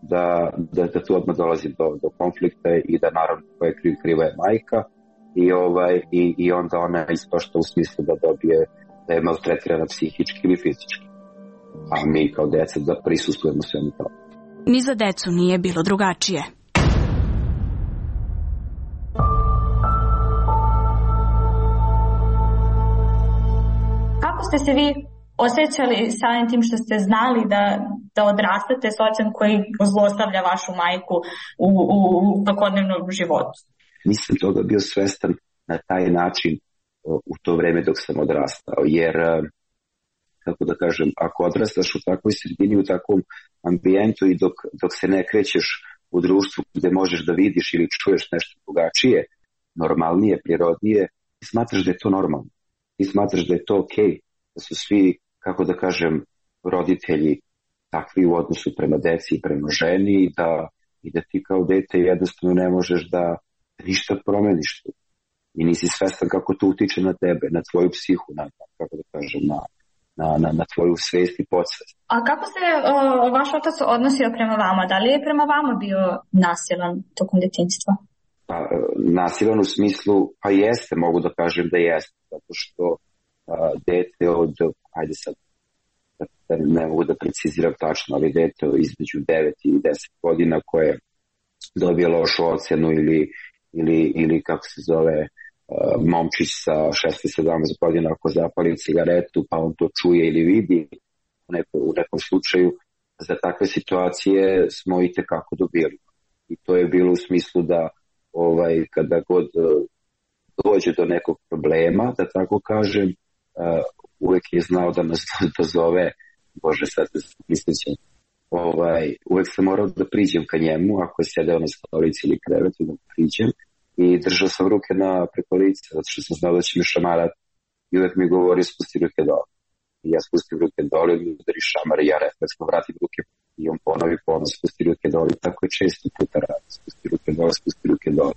da tu odmah dolazi do konflikta i da naravno koja je kriva je majka i onda ona ispašta u smislu da dobije, da je maltretirana psihički ili fizički. A mi kao deca da prisustvujemo svemu tome. Ni za decu nije bilo drugačije. Kako ste se vi osjećali samim tim što ste znali da odrastate s ocem koji zlostavlja vašu majku u svakodnevnom životu? Nisam toga bio svestan na taj način u to vreme dok sam odrastao, jer kako da kažem, ako odrastaš u takvoj sredini, u takvom ambijentu i dok se ne krećeš u društvu gde možeš da vidiš ili čuješ nešto drugačije, normalnije, prirodnije, ti smatraš da je to normalno. Ti smatraš da je to okej, da su svi kako da kažem, roditelji takvi u odnosu prema deci i prema ženi i da ti kao dete jednostavno ne možeš da ništa promeniš tu. I nisi svestan kako to utiče na tebe, na tvoju psihu, kako da kažem, na tvoju svest i podsvest. A kako se vaš otac odnosio prema vama? Da li je prema vama bio nasilan tokom djetinjstva? Pa, nasilan u smislu, pa jeste, mogu da kažem da jeste, zato što dete od, ajde sad, ne mogu da preciziram tačno, ali dete između 9 i 10 godina koje je dobije lošu ocenu ili kako se zove, momčić sa 16-17 godina ako zapali cigaretu pa on to čuje ili vidi u nekom slučaju, za takve situacije smo i tekako dobili. I to je bilo u smislu da kada god dođe do nekog problema, da tako kažem, uvek je znao da nas dozove, Bože, sad mislećem, uvek sam morao da priđem ka njemu, ako je sedeo na stolici ili krevetu, da priđem, i držao sam ruke preko lica, zato što sam znao da će mi šamarati, i uvek mi govori spusti ruke dole. I ja spustim ruke dole, i mi udari šamar, i ja refleksno vratim ruke, i on ponovi spusti ruke dole, i tako je često puta radi, spusti ruke dole.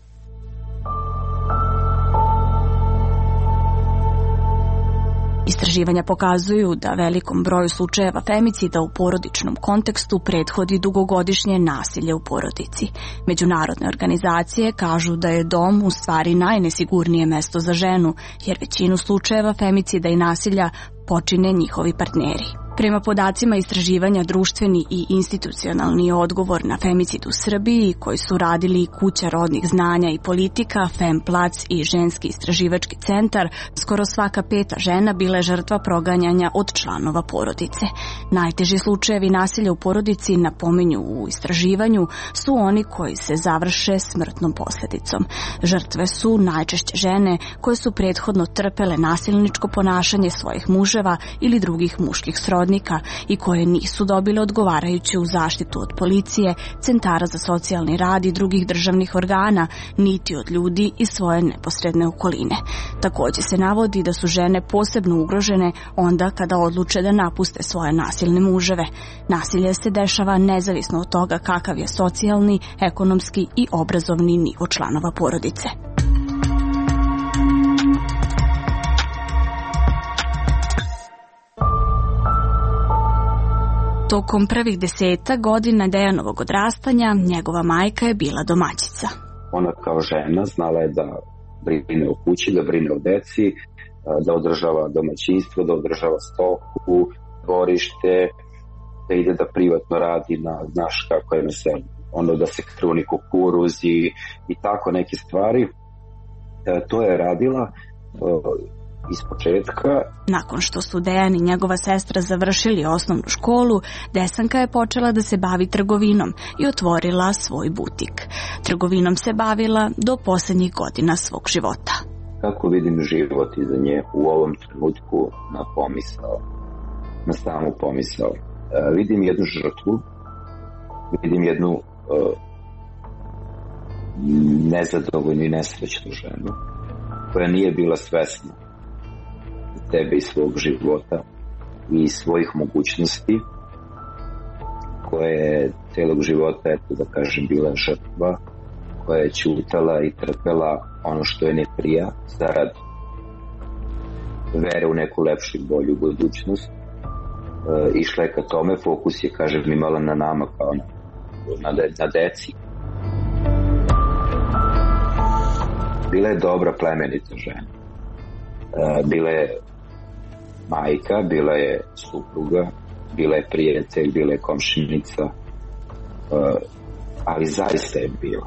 Istraživanja pokazuju da velikom broju slučajeva femicida u porodičnom kontekstu prethodi dugogodišnje nasilje u porodici. Međunarodne organizacije kažu da je dom u stvari najnesigurnije mesto za ženu, jer većinu slučajeva femicida i nasilja počine njihovi partneri. Prema podacima istraživanja društveni i institucionalni odgovor na femicid u Srbiji, koji su radili Kuća rodnih znanja i politika, Femplac i Ženski istraživački centar, skoro svaka 5. žena bila je žrtva proganjanja od članova porodice. Najteži slučajevi nasilja u porodici, napominju u istraživanju, su oni koji se završe smrtnom posljedicom. Žrtve su najčešće žene koje su prethodno trpele nasilničko ponašanje svojih muževa ili drugih muških srodnika i koje nisu dobile odgovarajuću zaštitu od policije, centara za socijalni rad i drugih državnih organa, niti od ljudi iz svoje neposredne okoline. Također se navodi da su žene posebno ugrožene onda kada odluče da napuste svoje nasilne muževe. Nasilje se dešava nezavisno od toga kakav je socijalni, ekonomski i obrazovni nivo članova porodice. Tokom prvih 10 godina Dejanovog odrastanja njegova majka je bila domaćica. Ona kao žena znala je da brine o kući, da brine o deci, da održava domaćinstvo, da održava stoku, dvorište, da ide da privatno radi naš kako je na selu. Ono da se kruni kukuruz i tako neke stvari. To je radila iz početka. Nakon što su Dejan i njegova sestra završili osnovnu školu, Desanka je počela da se bavi trgovinom i otvorila svoj butik. Trgovinom se bavila do posljednjih godina svog života. Kako vidim život iza nje u ovom trenutku na samu pomisao. Vidim jednu žrtvu, vidim jednu nezadovoljnu i nesrećnu ženu koja nije bila svesna sebe i svog života i svojih mogućnosti, koja je celog života, eto da kažem, bila žrtva, koja je ćutala i trpela ono što je ne prija zarad vere u neku lepšu i bolju budućnost. Išla je ka tome, fokus je, kažem, imala na nama kao na deci. Bila je dobra, plemenita žena. Bila je majka, bila je supruga, bila je prijatelj, bila je komšinica, ali zaista je bila.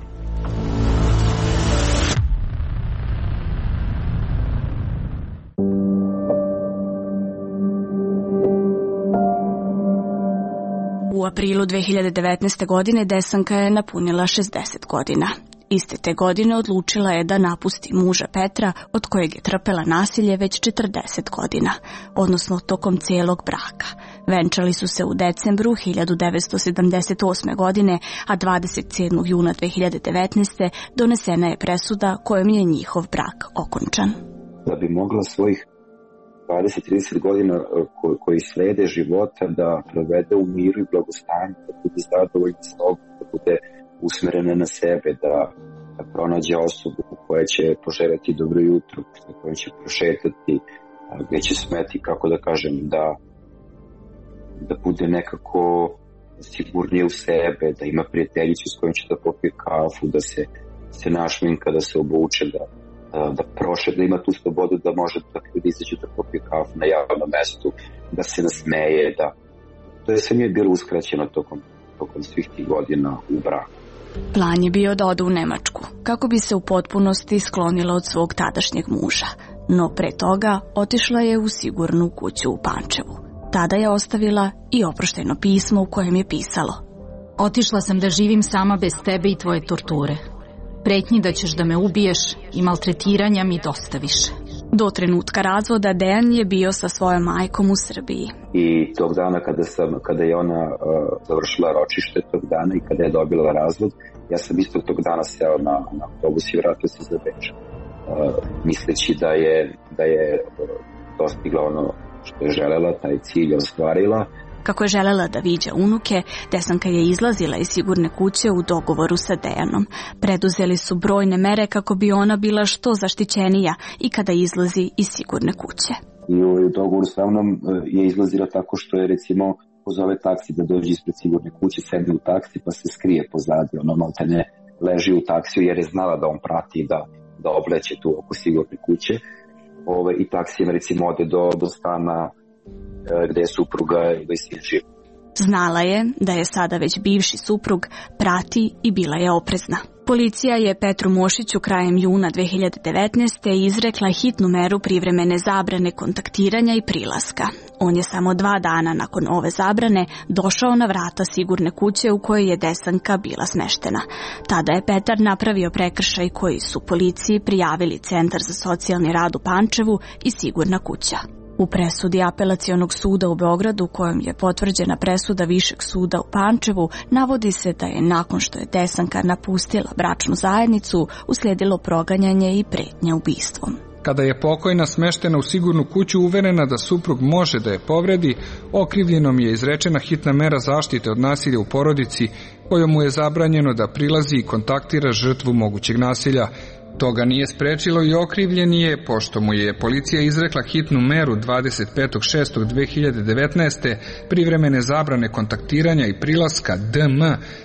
U aprilu 2019. godine Desanka je napunila 60 godina. Iste te godine odlučila je da napusti muža Petra, od kojeg je trpela nasilje već 40 godina, odnosno tokom cijelog braka. Venčali su se u decembru 1978. godine, a 27. juna 2019. donesena je presuda kojom je njihov brak okončan. Da bi mogla svojih 20-30 godina koji slede života da provede u miru i blagostanju, da bude zadovoljna sobom, da bude usmerena na sebe, da pronađe osobu koja će poželjeti dobro jutro, sa kojom će prošetati, gdje će smeti, kako da kažem, da bude nekako sigurnije u sebe, da ima prijateljicu s kojom će da popije kafu, da se našminka, da se obuče, da prošle, da ima tu slobodu da može da izađe da popije kafu na javnom mestu, da se nasmeje, to je sve nije bilo uskraćeno tokom svih tih godina u braku. Plan je bio da ode u Nemačku, kako bi se u potpunosti sklonila od svog tadašnjeg muža, no pre toga otišla je u sigurnu kuću u Pančevu. Tada je ostavila i oprošteno pismo u kojem je pisalo: Otišla sam da živim sama bez tebe i tvoje torture. Pretnji da ćeš da me ubiješ i maltretiranja mi dosta više. Do trenutka razvoda Dejan je bio sa svojom majkom u Srbiji. I tog dana kada je ona završila ročište tog dana i kada je dobila razvod, ja sam isto tog dana seo na autobus i vratio se za Beč. Misleći da je dostigla ono što je želela, taj cilj je ostvarila. Kako je želela da viđa unuke, Desanka je izlazila iz sigurne kuće u dogovoru sa Dejanom. Preduzeli su brojne mere kako bi ona bila što zaštićenija i kada izlazi iz sigurne kuće. I u dogovoru sa mnom je izlazila tako što je, recimo, pozove taksi da dođe ispred sigurne kuće, sedne u taksi pa se skrije pozadi, maltene leži u taksiju jer je znala da on prati da obleće tu oko sigurne kuće. I taksijem, recimo, ode do stana gde je supruga i sin živ. Znala je da je sada već bivši suprug, prati i bila je oprezna. Policija je Petru Mošiću krajem juna 2019. izrekla hitnu meru privremene zabrane kontaktiranja i prilaska. On je samo 2 dana nakon ove zabrane došao na vrata sigurne kuće u kojoj je Desanka bila smeštena. Tada je Petar napravio prekršaj koji su policiji prijavili Centar za socijalni rad u Pančevu i sigurna kuća. U presudi Apelacionog suda u Beogradu, kojom je potvrđena presuda Višeg suda u Pančevu, navodi se da je nakon što je Desanka napustila bračnu zajednicu, uslijedilo proganjanje i pretnje ubistvom. Kada je pokojna smeštena u sigurnu kuću uverena da suprug može da je povredi, okrivljenom je izrečena hitna mera zaštite od nasilja u porodici, kojom mu je zabranjeno da prilazi i kontaktira žrtvu mogućeg nasilja. Toga nije sprečilo i okrivljeni je, pošto mu je policija izrekla hitnu meru 25.6.2019. privremene zabrane kontaktiranja i prilaska DM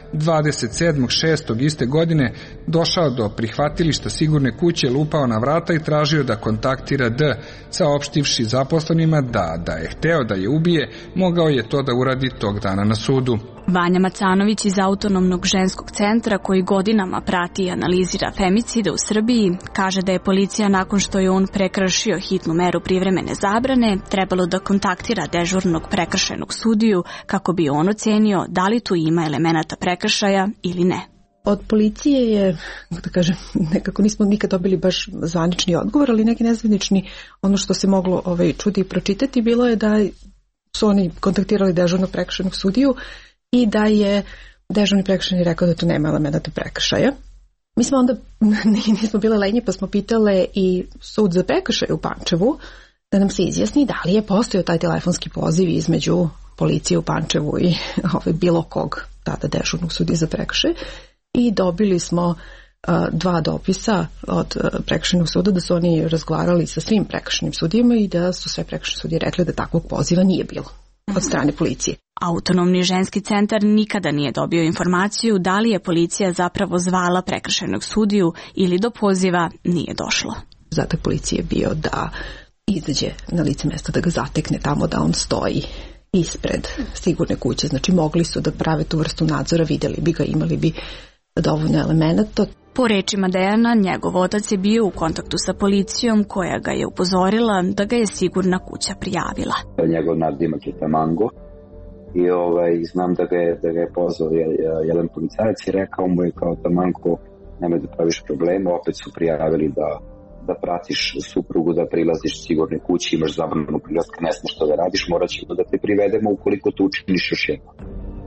27.6. iste godine, došao do prihvatilišta sigurne kuće, lupao na vrata i tražio da kontaktira D, saopštivši zaposlenima da je hteo da je ubije, mogao je to da uradi tog dana na sudu. Vanja Macanović iz Autonomnog ženskog centra, koji godinama prati i analizira femicide u Srbiji, kaže da je policija nakon što je on prekršio hitnu meru privremene zabrane trebalo da kontaktira dežurnog prekršajnog sudiju kako bi on ocenio da li tu ima elemenata prekršaja ili ne. Od policije je, da kažem, nekako nismo nikad dobili baš zvanični odgovor, ali neki nezvanični, ono što se moglo čuti i pročitati bilo je da su oni kontaktirali dežurnog prekršajnog sudiju i da je dežurni prekršajni rekao da tu nema elemenata prekršaja. Mi smo onda, nismo bile lenje, pa smo pitale i sud za prekršaj u Pančevu da nam se izjasni da li je postojao taj telefonski poziv između policije u Pančevu i bilo kog tada dežurnog sudije za prekršaj. I dobili smo 2 dopisa od prekršajnog suda da su oni razgovarali sa svim prekršajnim sudijama i da su sve prekršajne sudije rekli da takvog poziva nije bilo od strane policije. Autonomni ženski centar nikada nije dobio informaciju da li je policija zapravo zvala prekršajnog sudiju ili do poziva nije došlo. Zato je policija bio da izađe na lice mesta, da ga zatekne tamo da on stoji ispred sigurne kuće. Znači mogli su da prave tu vrstu nadzora, vidjeli bi ga, imali bi dovoljno elemenata. Po rečima Dejana, njegov otac je bio u kontaktu sa policijom koja ga je upozorila da ga je sigurna kuća prijavila. Njegov nadimak je Tamango i znam da ga je pozvao jedan policajac i rekao mu je kao Tamango, nemoj da praviš problema, opet su prijavili da pratiš suprugu, da prilaziš sigurne kući, imaš zabranu prilaska, ne smiješ što da radiš, morat ćemo da te privedemo ukoliko to učiniš još jedno.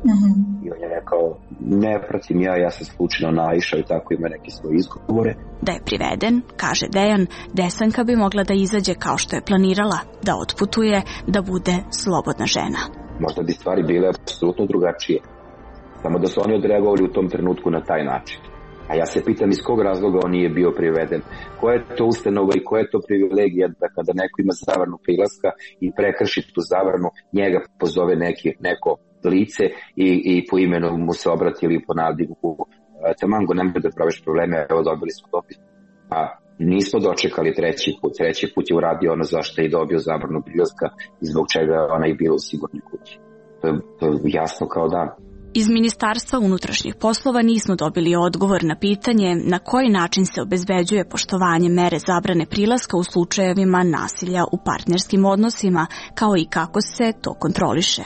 I on je rekao, ne pratim ja sam slučajno naišao i tako ima neke svoje izgovore. Da je priveden, kaže Dejan, Desanka bi mogla da izađe kao što je planirala, da otputuje, da bude slobodna žena. Možda bi stvari bile apsolutno drugačije. Samo da su oni odreagovali u tom trenutku na taj način. A ja se pitam iz kog razloga on nije bio priveden. Koja je to ustanova i koja je to privilegija da kada neko ima zabranu prilaska i prekrši tu zabranu, njega pozove neko lice i po imenu mu se obrati ili po nadivu. Tamango, nemoj da praviš probleme, evo dobili smo dopis. A nismo dočekali treći put. Treći put je uradio ono zašto je dobio zabranu prilaska i zbog čega ona je bila u sigurnoj kući. To je jasno kao dan. Iz Ministarstva unutrašnjih poslova nismo dobili odgovor na pitanje na koji način se obezbeđuje poštovanje mere zabrane prilaska u slučajevima nasilja u partnerskim odnosima, kao i kako se to kontroliše.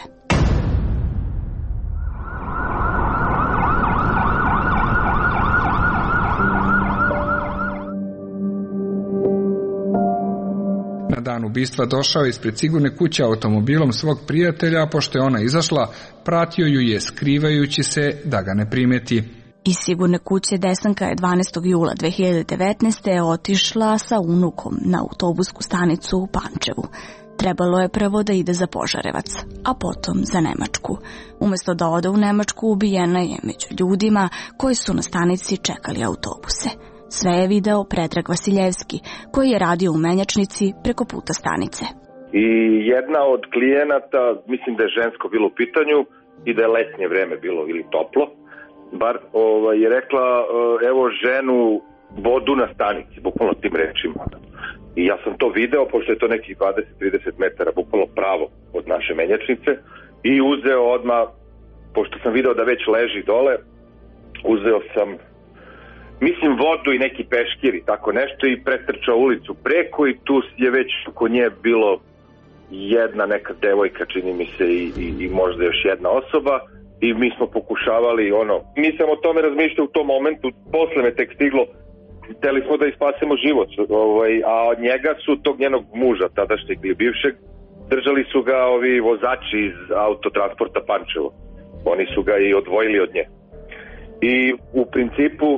Na dan ubistva došao je ispred sigurne kuće automobilom svog prijatelja, a pošto je ona izašla, pratio ju je skrivajući se da ga ne primeti. Iz sigurne kuće Desanka je 12. jula 2019. otišla sa unukom na autobusku stanicu u Pančevu. Trebalo je prvo da ide za Požarevac, a potom za Nemačku. Umesto da ode u Nemačku, ubijena je među ljudima koji su na stanici čekali autobuse. Sve je video Predrag Vasiljevski, koji je radio u menjačnici preko puta stanice. I jedna od klijenata, mislim da je žensko bilo u pitanju i da je letnje vreme bilo ili toplo, bar je rekla evo ženu vodu na stanici, bukvalno tim rečima. I ja sam to video, pošto je to nekih 20-30 metara, bukvalno pravo od naše menjačnice, i uzeo odmah, pošto sam video da već leži dole, uzeo sam mislim vodu i neki peškir i tako nešto i pretrčao ulicu preko i tu je već oko nje bilo jedna neka devojka, čini mi se, i možda još jedna osoba i mi smo pokušavali nisam o tome razmišljao u tom momentu, posle me tek stiglo, hteli smo da ispasemo život, a od njega su tog njenog muža, tadašnjeg ili bivšeg, držali su ga ovi vozači iz autotransporta Pančevo, oni su ga i odvojili od nje i u principu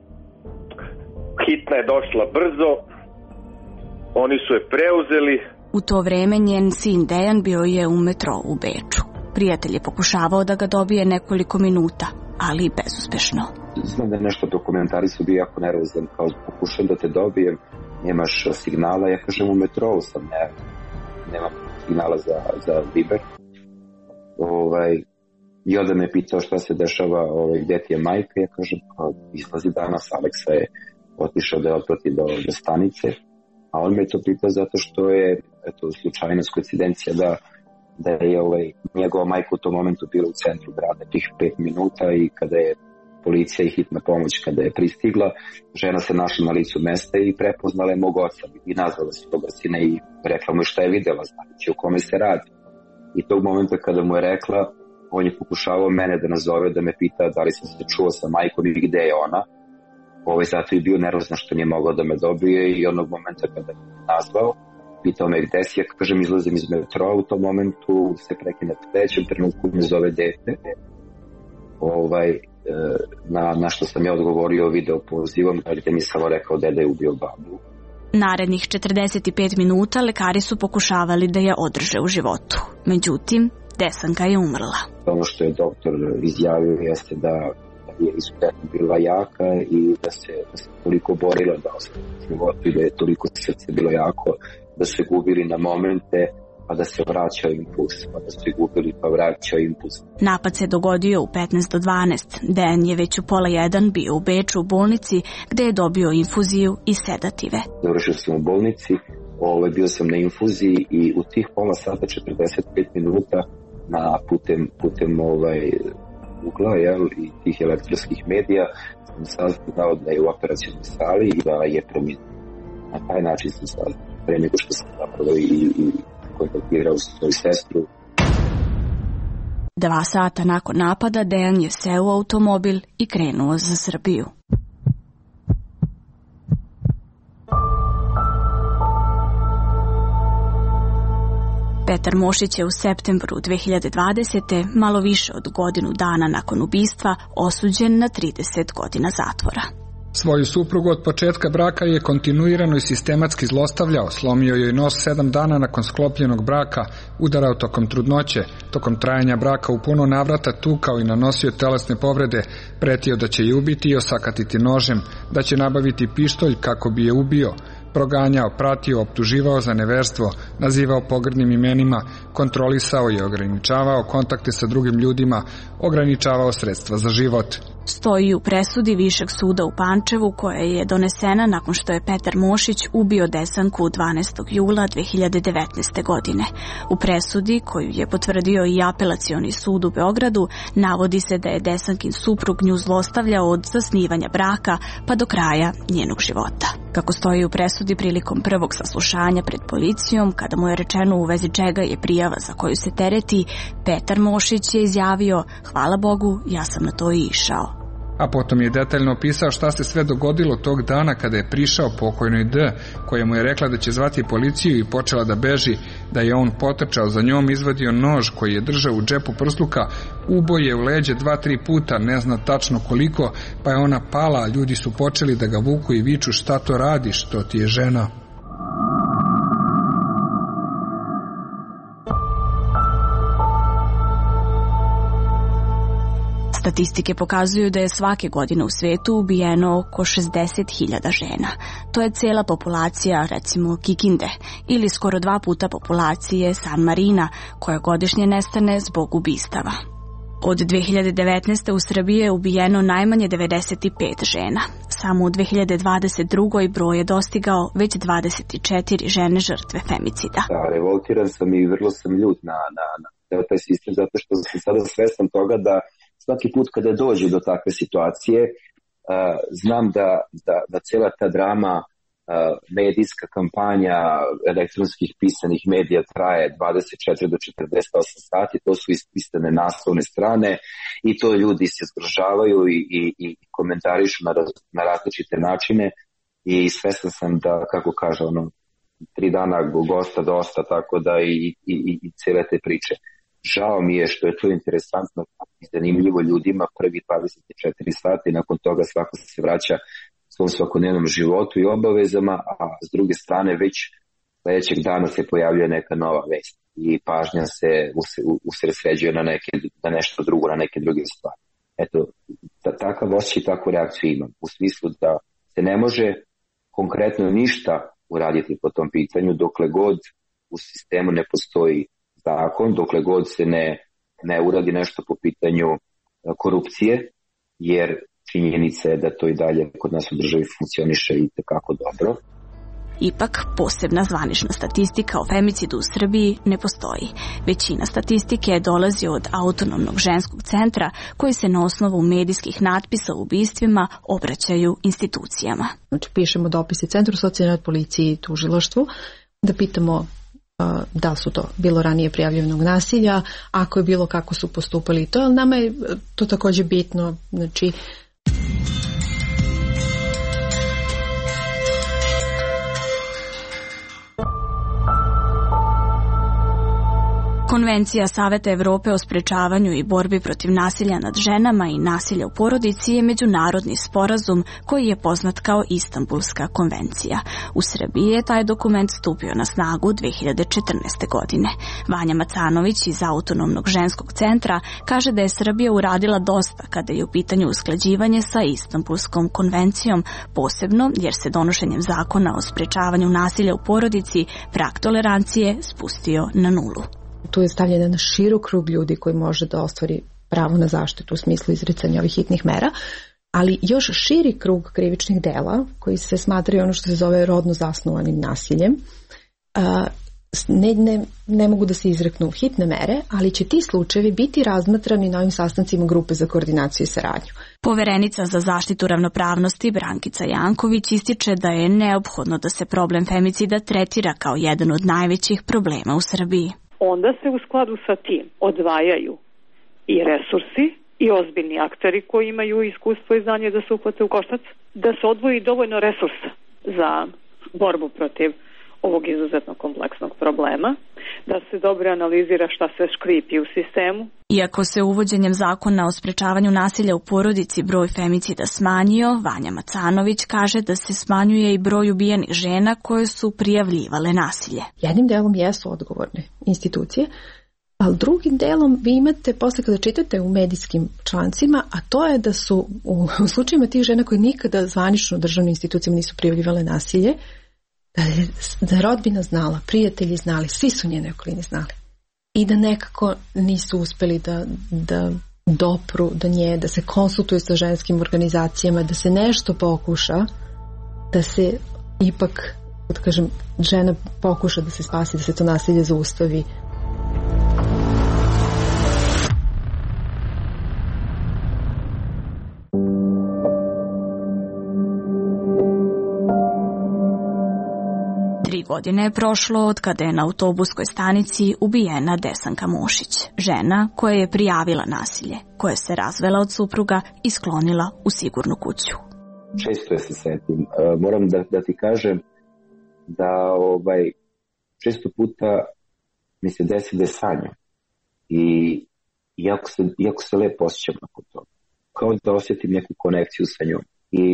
hitna je došla brzo, oni su je preuzeli. U to vreme njen sin Dejan bio je u metrou u Beču. Prijatelj je pokušavao da ga dobije nekoliko minuta, ali bezuspešno. Znam da nešto dokumentari su bio jako nervozan, kao pokušam da te dobijem, nemaš signala, ja kažem u metrou sam, nemam signala za Viber. I onda me pitao šta se dešava, gde ti je majka, ja kažem, izlazi danas, Aleksa je otišao da je otprati do stanice, a on me to pitao zato što je slučajnost, koincidencija da je njegova majka u tom momentu bila u centru grada tih 5 minuta i kada je policija i hitna pomoć kada je pristigla, žena se našla na licu mesta i prepoznala je mog oca i nazvala se toga sina i rekla mu šta je videla, znači o kome se radi. I tog momenta kada mu je rekla, on je pokušavao mene da nazove, da me pita da li sam se čuo sa majkom i gde je ona. Zato je bio nervozan što nije mogao da me dobije i onog momenta kada me nazvao, pitao me gde si, ja kažem izlazim iz metroa, u tom momentu se prekine u trećem trenutku me zove dete. Na što sam ja odgovorio video pozivom, gde mi samo rekao deda je ubio babu. Narednih 45 minuta lekari su pokušavali da je održe u životu. Međutim, Desanka je umrla. Ono što je doktor izjavio jeste da je izuzetno bila jaka i da se toliko borila da ostane u životu i da je toliko srce bilo jako da su gubili na momente pa da se vraćao impuls, pa da su gubili pa vraćao impuls. Napad se dogodio u 15 do 12. Dejan je već u 12:30 bio u Beču u bolnici gde je dobio infuziju i sedative. Završio sam u bolnici, bio sam na infuziji i u tih pola sata 45 minuta putem ugla i tih elektronskih medija sam saznao da je u operacionoj sali i da je preminuo. Na taj način sam saznao, pre nego što sam zapravo i kontaktirao svoju sestru. 2 sata nakon napada Dejan je seo u automobil i krenuo za Srbiju. Petar Mošić je u septembru 2020. malo više od godinu dana nakon ubistva osuđen na 30 godina zatvora. Svoju suprugu od početka braka je kontinuirano i sistematski zlostavljao, slomio joj nos 7 dana nakon sklopljenog braka, udarao tokom trudnoće, tokom trajanja braka u puno navrata tukao i nanosio telesne povrede, pretio da će je ubiti i osakatiti nožem, da će nabaviti pištolj kako bi je ubio, proganjao, pratio, optuživao za neverstvo, nazivao pogrdnim imenima, kontrolisao i ograničavao kontakte sa drugim ljudima, ograničavao sredstva za život. Stoji u presudi Višeg suda u Pančevu koja je donesena nakon što je Petar Mošić ubio Desanku 12. jula 2019. godine. U presudi, koju je potvrdio i Apelacioni sud u Beogradu, navodi se da je Desankin suprug nju zlostavljao od zasnivanja braka pa do kraja njenog života. Kako stoji u presudi prilikom prvog saslušanja pred policijom, kada mu je rečeno u vezi čega je prijava za koju se tereti, Petar Mošić je izjavio: "Hvala Bogu, ja sam na to i išao." A potom je detaljno opisao šta se sve dogodilo tog dana kada je prišao pokojnoj D, koja mu je rekla da će zvati policiju i počela da beži, da je on potrčao za njom, izvadio nož koji je držao u džepu prsluka, ubo je u leđe 2-3 puta, ne zna tačno koliko, pa je ona pala, a ljudi su počeli da ga vuku i viču: "Šta to radiš, to ti je žena." Statistike pokazuju da je svake godine u svetu ubijeno oko 60.000 žena. To je cela populacija, recimo, Kikinde, ili skoro 2 puta populacije San Marina, koja godišnje nestane zbog ubistava. Od 2019. u Srbiji je ubijeno najmanje 95 žena. Samo u 2022. broj je dostigao već 24 žene žrtve femicida. Da, revoltiran sam i vrlo sam ljut na taj sistem, zato što sam sada svestan toga da svaki put kada dođe do takve situacije, znam da cela ta drama, medijska kampanja elektronskih pisanih medija traje 24 do 48 sati, to su ispisane naslovne strane i to ljudi se zgrožavaju i komentarišu na različite načine i svestan sam da, kako kaže, 3 dana gosta dosta, tako da i cele te priče. Žao mi je što je to interesantno i zanimljivo ljudima prvi 24 sata i nakon toga svako se vraća svom svakodnevnom životu i obavezama, a s druge strane već sledećeg dana se pojavljuje neka nova vest i pažnja se usredsređuje na nešto drugo, na neke druge stvari. Eto, takav osjećaj i takvu reakciju imam, u smislu da se ne može konkretno ništa uraditi po tom pitanju dokle god u sistemu ne postoji zakon, dokle god se ne uradi nešto po pitanju korupcije, jer činjenica je da to i dalje kod nas u državi funkcioniše i tekako dobro. Ipak, posebna zvanična statistika o femicidu u Srbiji ne postoji. Većina statistike dolazi od Autonomnog ženskog centra, koji se na osnovu medijskih natpisa o ubistvima obraćaju institucijama. Znači, pišemo dopise Centru socijalne policiji i tužilaštvu da pitamo da li su to bilo ranije prijavljenog nasilja, ako je bilo, kako su postupali to, ali nama je to također bitno, znači Konvencija Saveta Evrope o sprečavanju i borbi protiv nasilja nad ženama i nasilja u porodici je međunarodni sporazum koji je poznat kao Istanbulska konvencija. U Srbiji je taj dokument stupio na snagu 2014. godine. Vanja Macanović iz Autonomnog ženskog centra kaže da je Srbija uradila dosta kada je u pitanju usklađivanje sa Istanbulskom konvencijom, posebno jer se donošenjem zakona o sprečavanju nasilja u porodici prag tolerancije spustio na nulu. Tu je stavljen jedan širok krug ljudi koji može da ostvari pravo na zaštitu u smislu izricanja ovih hitnih mera, ali još širi krug krivičnih dela koji se smatraju ono što se zove rodno zasnovanim nasiljem. Ne mogu da se izreknu hitne mere, ali će ti slučajevi biti razmatrani na ovim sastancima grupe za koordinaciju i saradnju. Poverenica za zaštitu ravnopravnosti Brankica Janković ističe da je neophodno da se problem femicida tretira kao jedan od najvećih problema u Srbiji. Onda se u skladu sa tim odvajaju i resursi i ozbiljni akteri koji imaju iskustvo i znanje da se uhvate u koštac, da se odvoji dovoljno resursa za borbu protiv ovog izuzetno kompleksnog problema, da se dobro analizira šta se škripi u sistemu. Iako se uvođenjem zakona o sprečavanju nasilja u porodici broj femicida smanjio, Vanja Macanović kaže da se smanjuje i broj ubijenih žena koje su prijavljivale nasilje. Jednim delom jesu odgovorne institucije, ali drugim delom vi imate, posle kada čitate u medijskim člancima, a to je da su u slučajima tih žena koje nikada zvanično državnim institucijama nisu prijavljivale nasilje, da je rodbina znala, prijatelji znali, svi su njene okolini znali. I da nekako nisu uspeli da dopru do nje, da se konsultuju sa ženskim organizacijama, da se nešto pokuša, da se ipak, da kažem, žena pokuša da se spasi, da se to nasilje zaustavi. Godine je prošlo od kada je na autobuskoj stanici ubijena Desanka Mošić, žena koja je prijavila nasilje, koja se razvela od supruga i sklonila u sigurnu kuću. Često je se setim. Moram da ti kažem da često puta mi se desi da sanjam i jako se lepo osjećam nakon toga. Kao da osjetim neku konekciju sa njom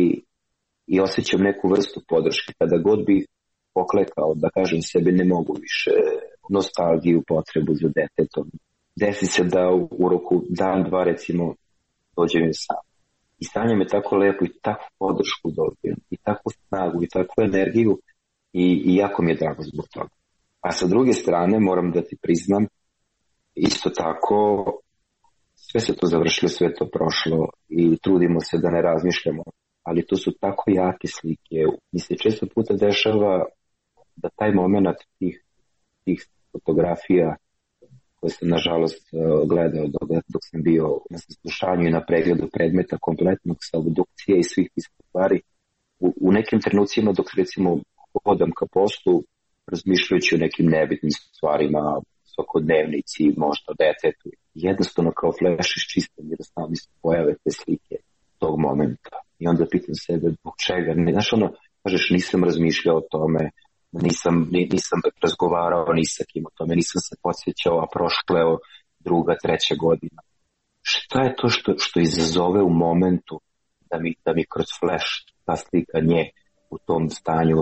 i osjećam neku vrstu podrške. Kada god bi poklekao, da kažem sebi ne mogu više, nostalgiju, potrebu za detetom. Desi se da u roku dan, dva recimo dođem sam. I stanje me tako lepo i takvu podršku dobijem, i takvu snagu, i takvu energiju i jako mi je drago zbog toga. A sa druge strane moram da ti priznam, isto tako sve se to završilo, sve to prošlo i trudimo se da ne razmišljamo, ali to su tako jake slike. Mi se često puta dešava da taj moment tih fotografija koje sam nažalost gledao dok sam bio na saslušanju i na pregledu predmeta kompletnog sa obdukcije i svih tih stvari, u nekim trenucima dok recimo hodam ka poslu razmišljajući o nekim nebitnim stvarima, svakodnevnici, možda detetu, jednostavno kao fleš iščistam i da sami se pojave te slike tog momenta. I onda pitam sebe zbog čega. Znaš kažeš nisam razmišljao o tome, nisam razgovarao ni sa kim o tome, nisam se podsjećao, a prošleo druga, treća godina. Šta je to što izazove u momentu da mi kroz flash ta slika nje u tom stanju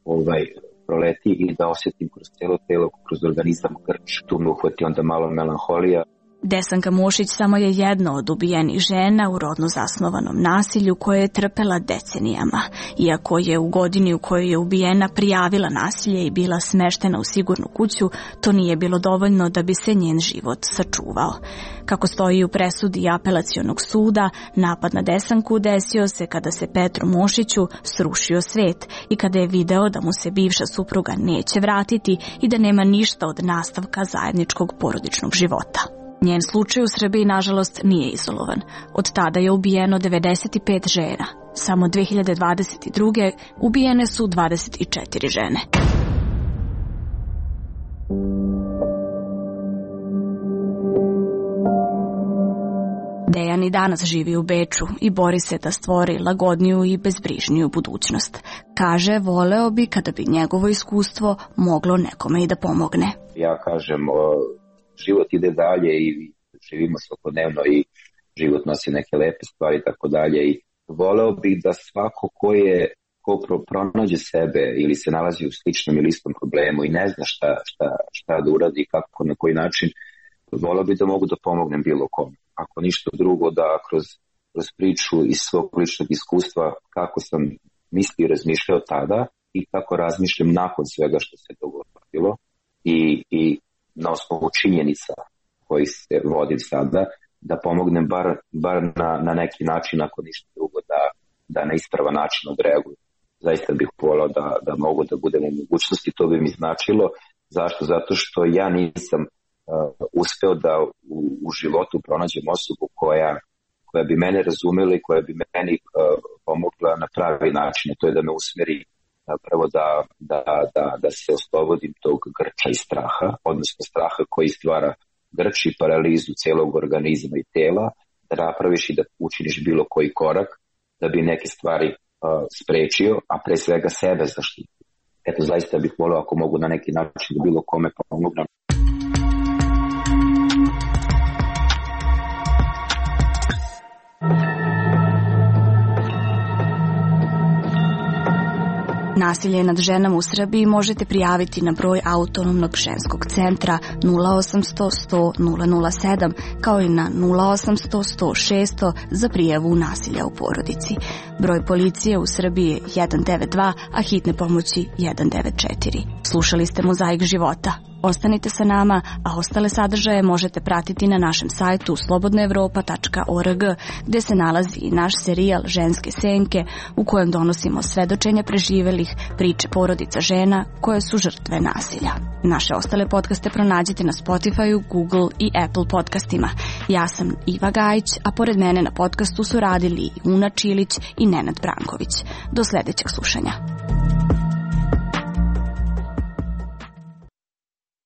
proleti i da osjetim kroz cijelo telo, kroz organizam grč, tu me uhvati onda malo melanholija. Desanka Mošić samo je jedna od ubijenih žena u rodno zasnovanom nasilju koje je trpela decenijama. Iako je u godini u kojoj je ubijena prijavila nasilje i bila smeštena u sigurnu kuću, to nije bilo dovoljno da bi se njen život sačuvao. Kako stoji u presudi apelacionog suda, napad na Desanku desio se kada se Petru Mošiću srušio svet i kada je video da mu se bivša supruga neće vratiti i da nema ništa od nastavka zajedničkog porodičnog života. Njen slučaj u Srbiji, nažalost, nije izolovan. Od tada je ubijeno 95 žena. Samo 2022. ubijene su 24 žene. Dejan i danas živi u Beču i bori se da stvori lagodniju i bezbrižniju budućnost. Kaže, voleo bi kada bi njegovo iskustvo moglo nekome i da pomogne. Ja kažem, život ide dalje i živimo svakodnevno i život nosi neke lepe stvari i tako dalje i voleo bih da svako ko pronađe sebe ili se nalazi u sličnom ili istom problemu i ne zna šta da uradi, kako, na koji način, voleo bih da mogu da pomognem bilo kome. Ako ništa drugo, da kroz priču iz svog ličnog iskustva kako sam mislio i razmišljao tada i kako razmišljam nakon svega što se dogodilo i na osnovu činjenica koji se vodim sada, da pomognem bar na neki način, ako ništa drugo, da na ispravan način odreaguju. Zaista bih volao da mogu da budem u mogućnosti, to bi mi značilo. Zašto? Zato što ja nisam uspeo da u životu pronađem osobu koja bi mene razumela i koja bi meni pomogla na pravi način. To je da me usmeri prvo da se oslobodim tog grča i straha, odnosno straha koji stvara grč i paralizu celog organizma i tela, da napraviš i da učiniš bilo koji korak da bi neke stvari sprečio, a pre svega sebe zaštitio. Eto, zaista bih volio ako mogu na neki način da bilo kome pomognem. nasilje nad ženama u Srbiji možete prijaviti na broj Autonomnog ženskog centra 0800 100 007 kao i na 0800 100 600 za prijavu nasilja u porodici. Broj policije u Srbiji je 192, a hitne pomoći 194. Slušali ste Mozaik života. Ostanite sa nama, a ostale sadržaje možete pratiti na našem sajtu slobodnaevropa.org, gde se nalazi i naš serijal Ženske senke, u kojem donosimo svedočenja preživelih, priče porodica žena koje su žrtve nasilja. Naše ostale podcaste pronađite na Spotify, Google i Apple podcastima. Ja sam Iva Gajić, a pored mene na podcastu su radili Una Čilić i Nenad Branković. Do sledećeg slušanja.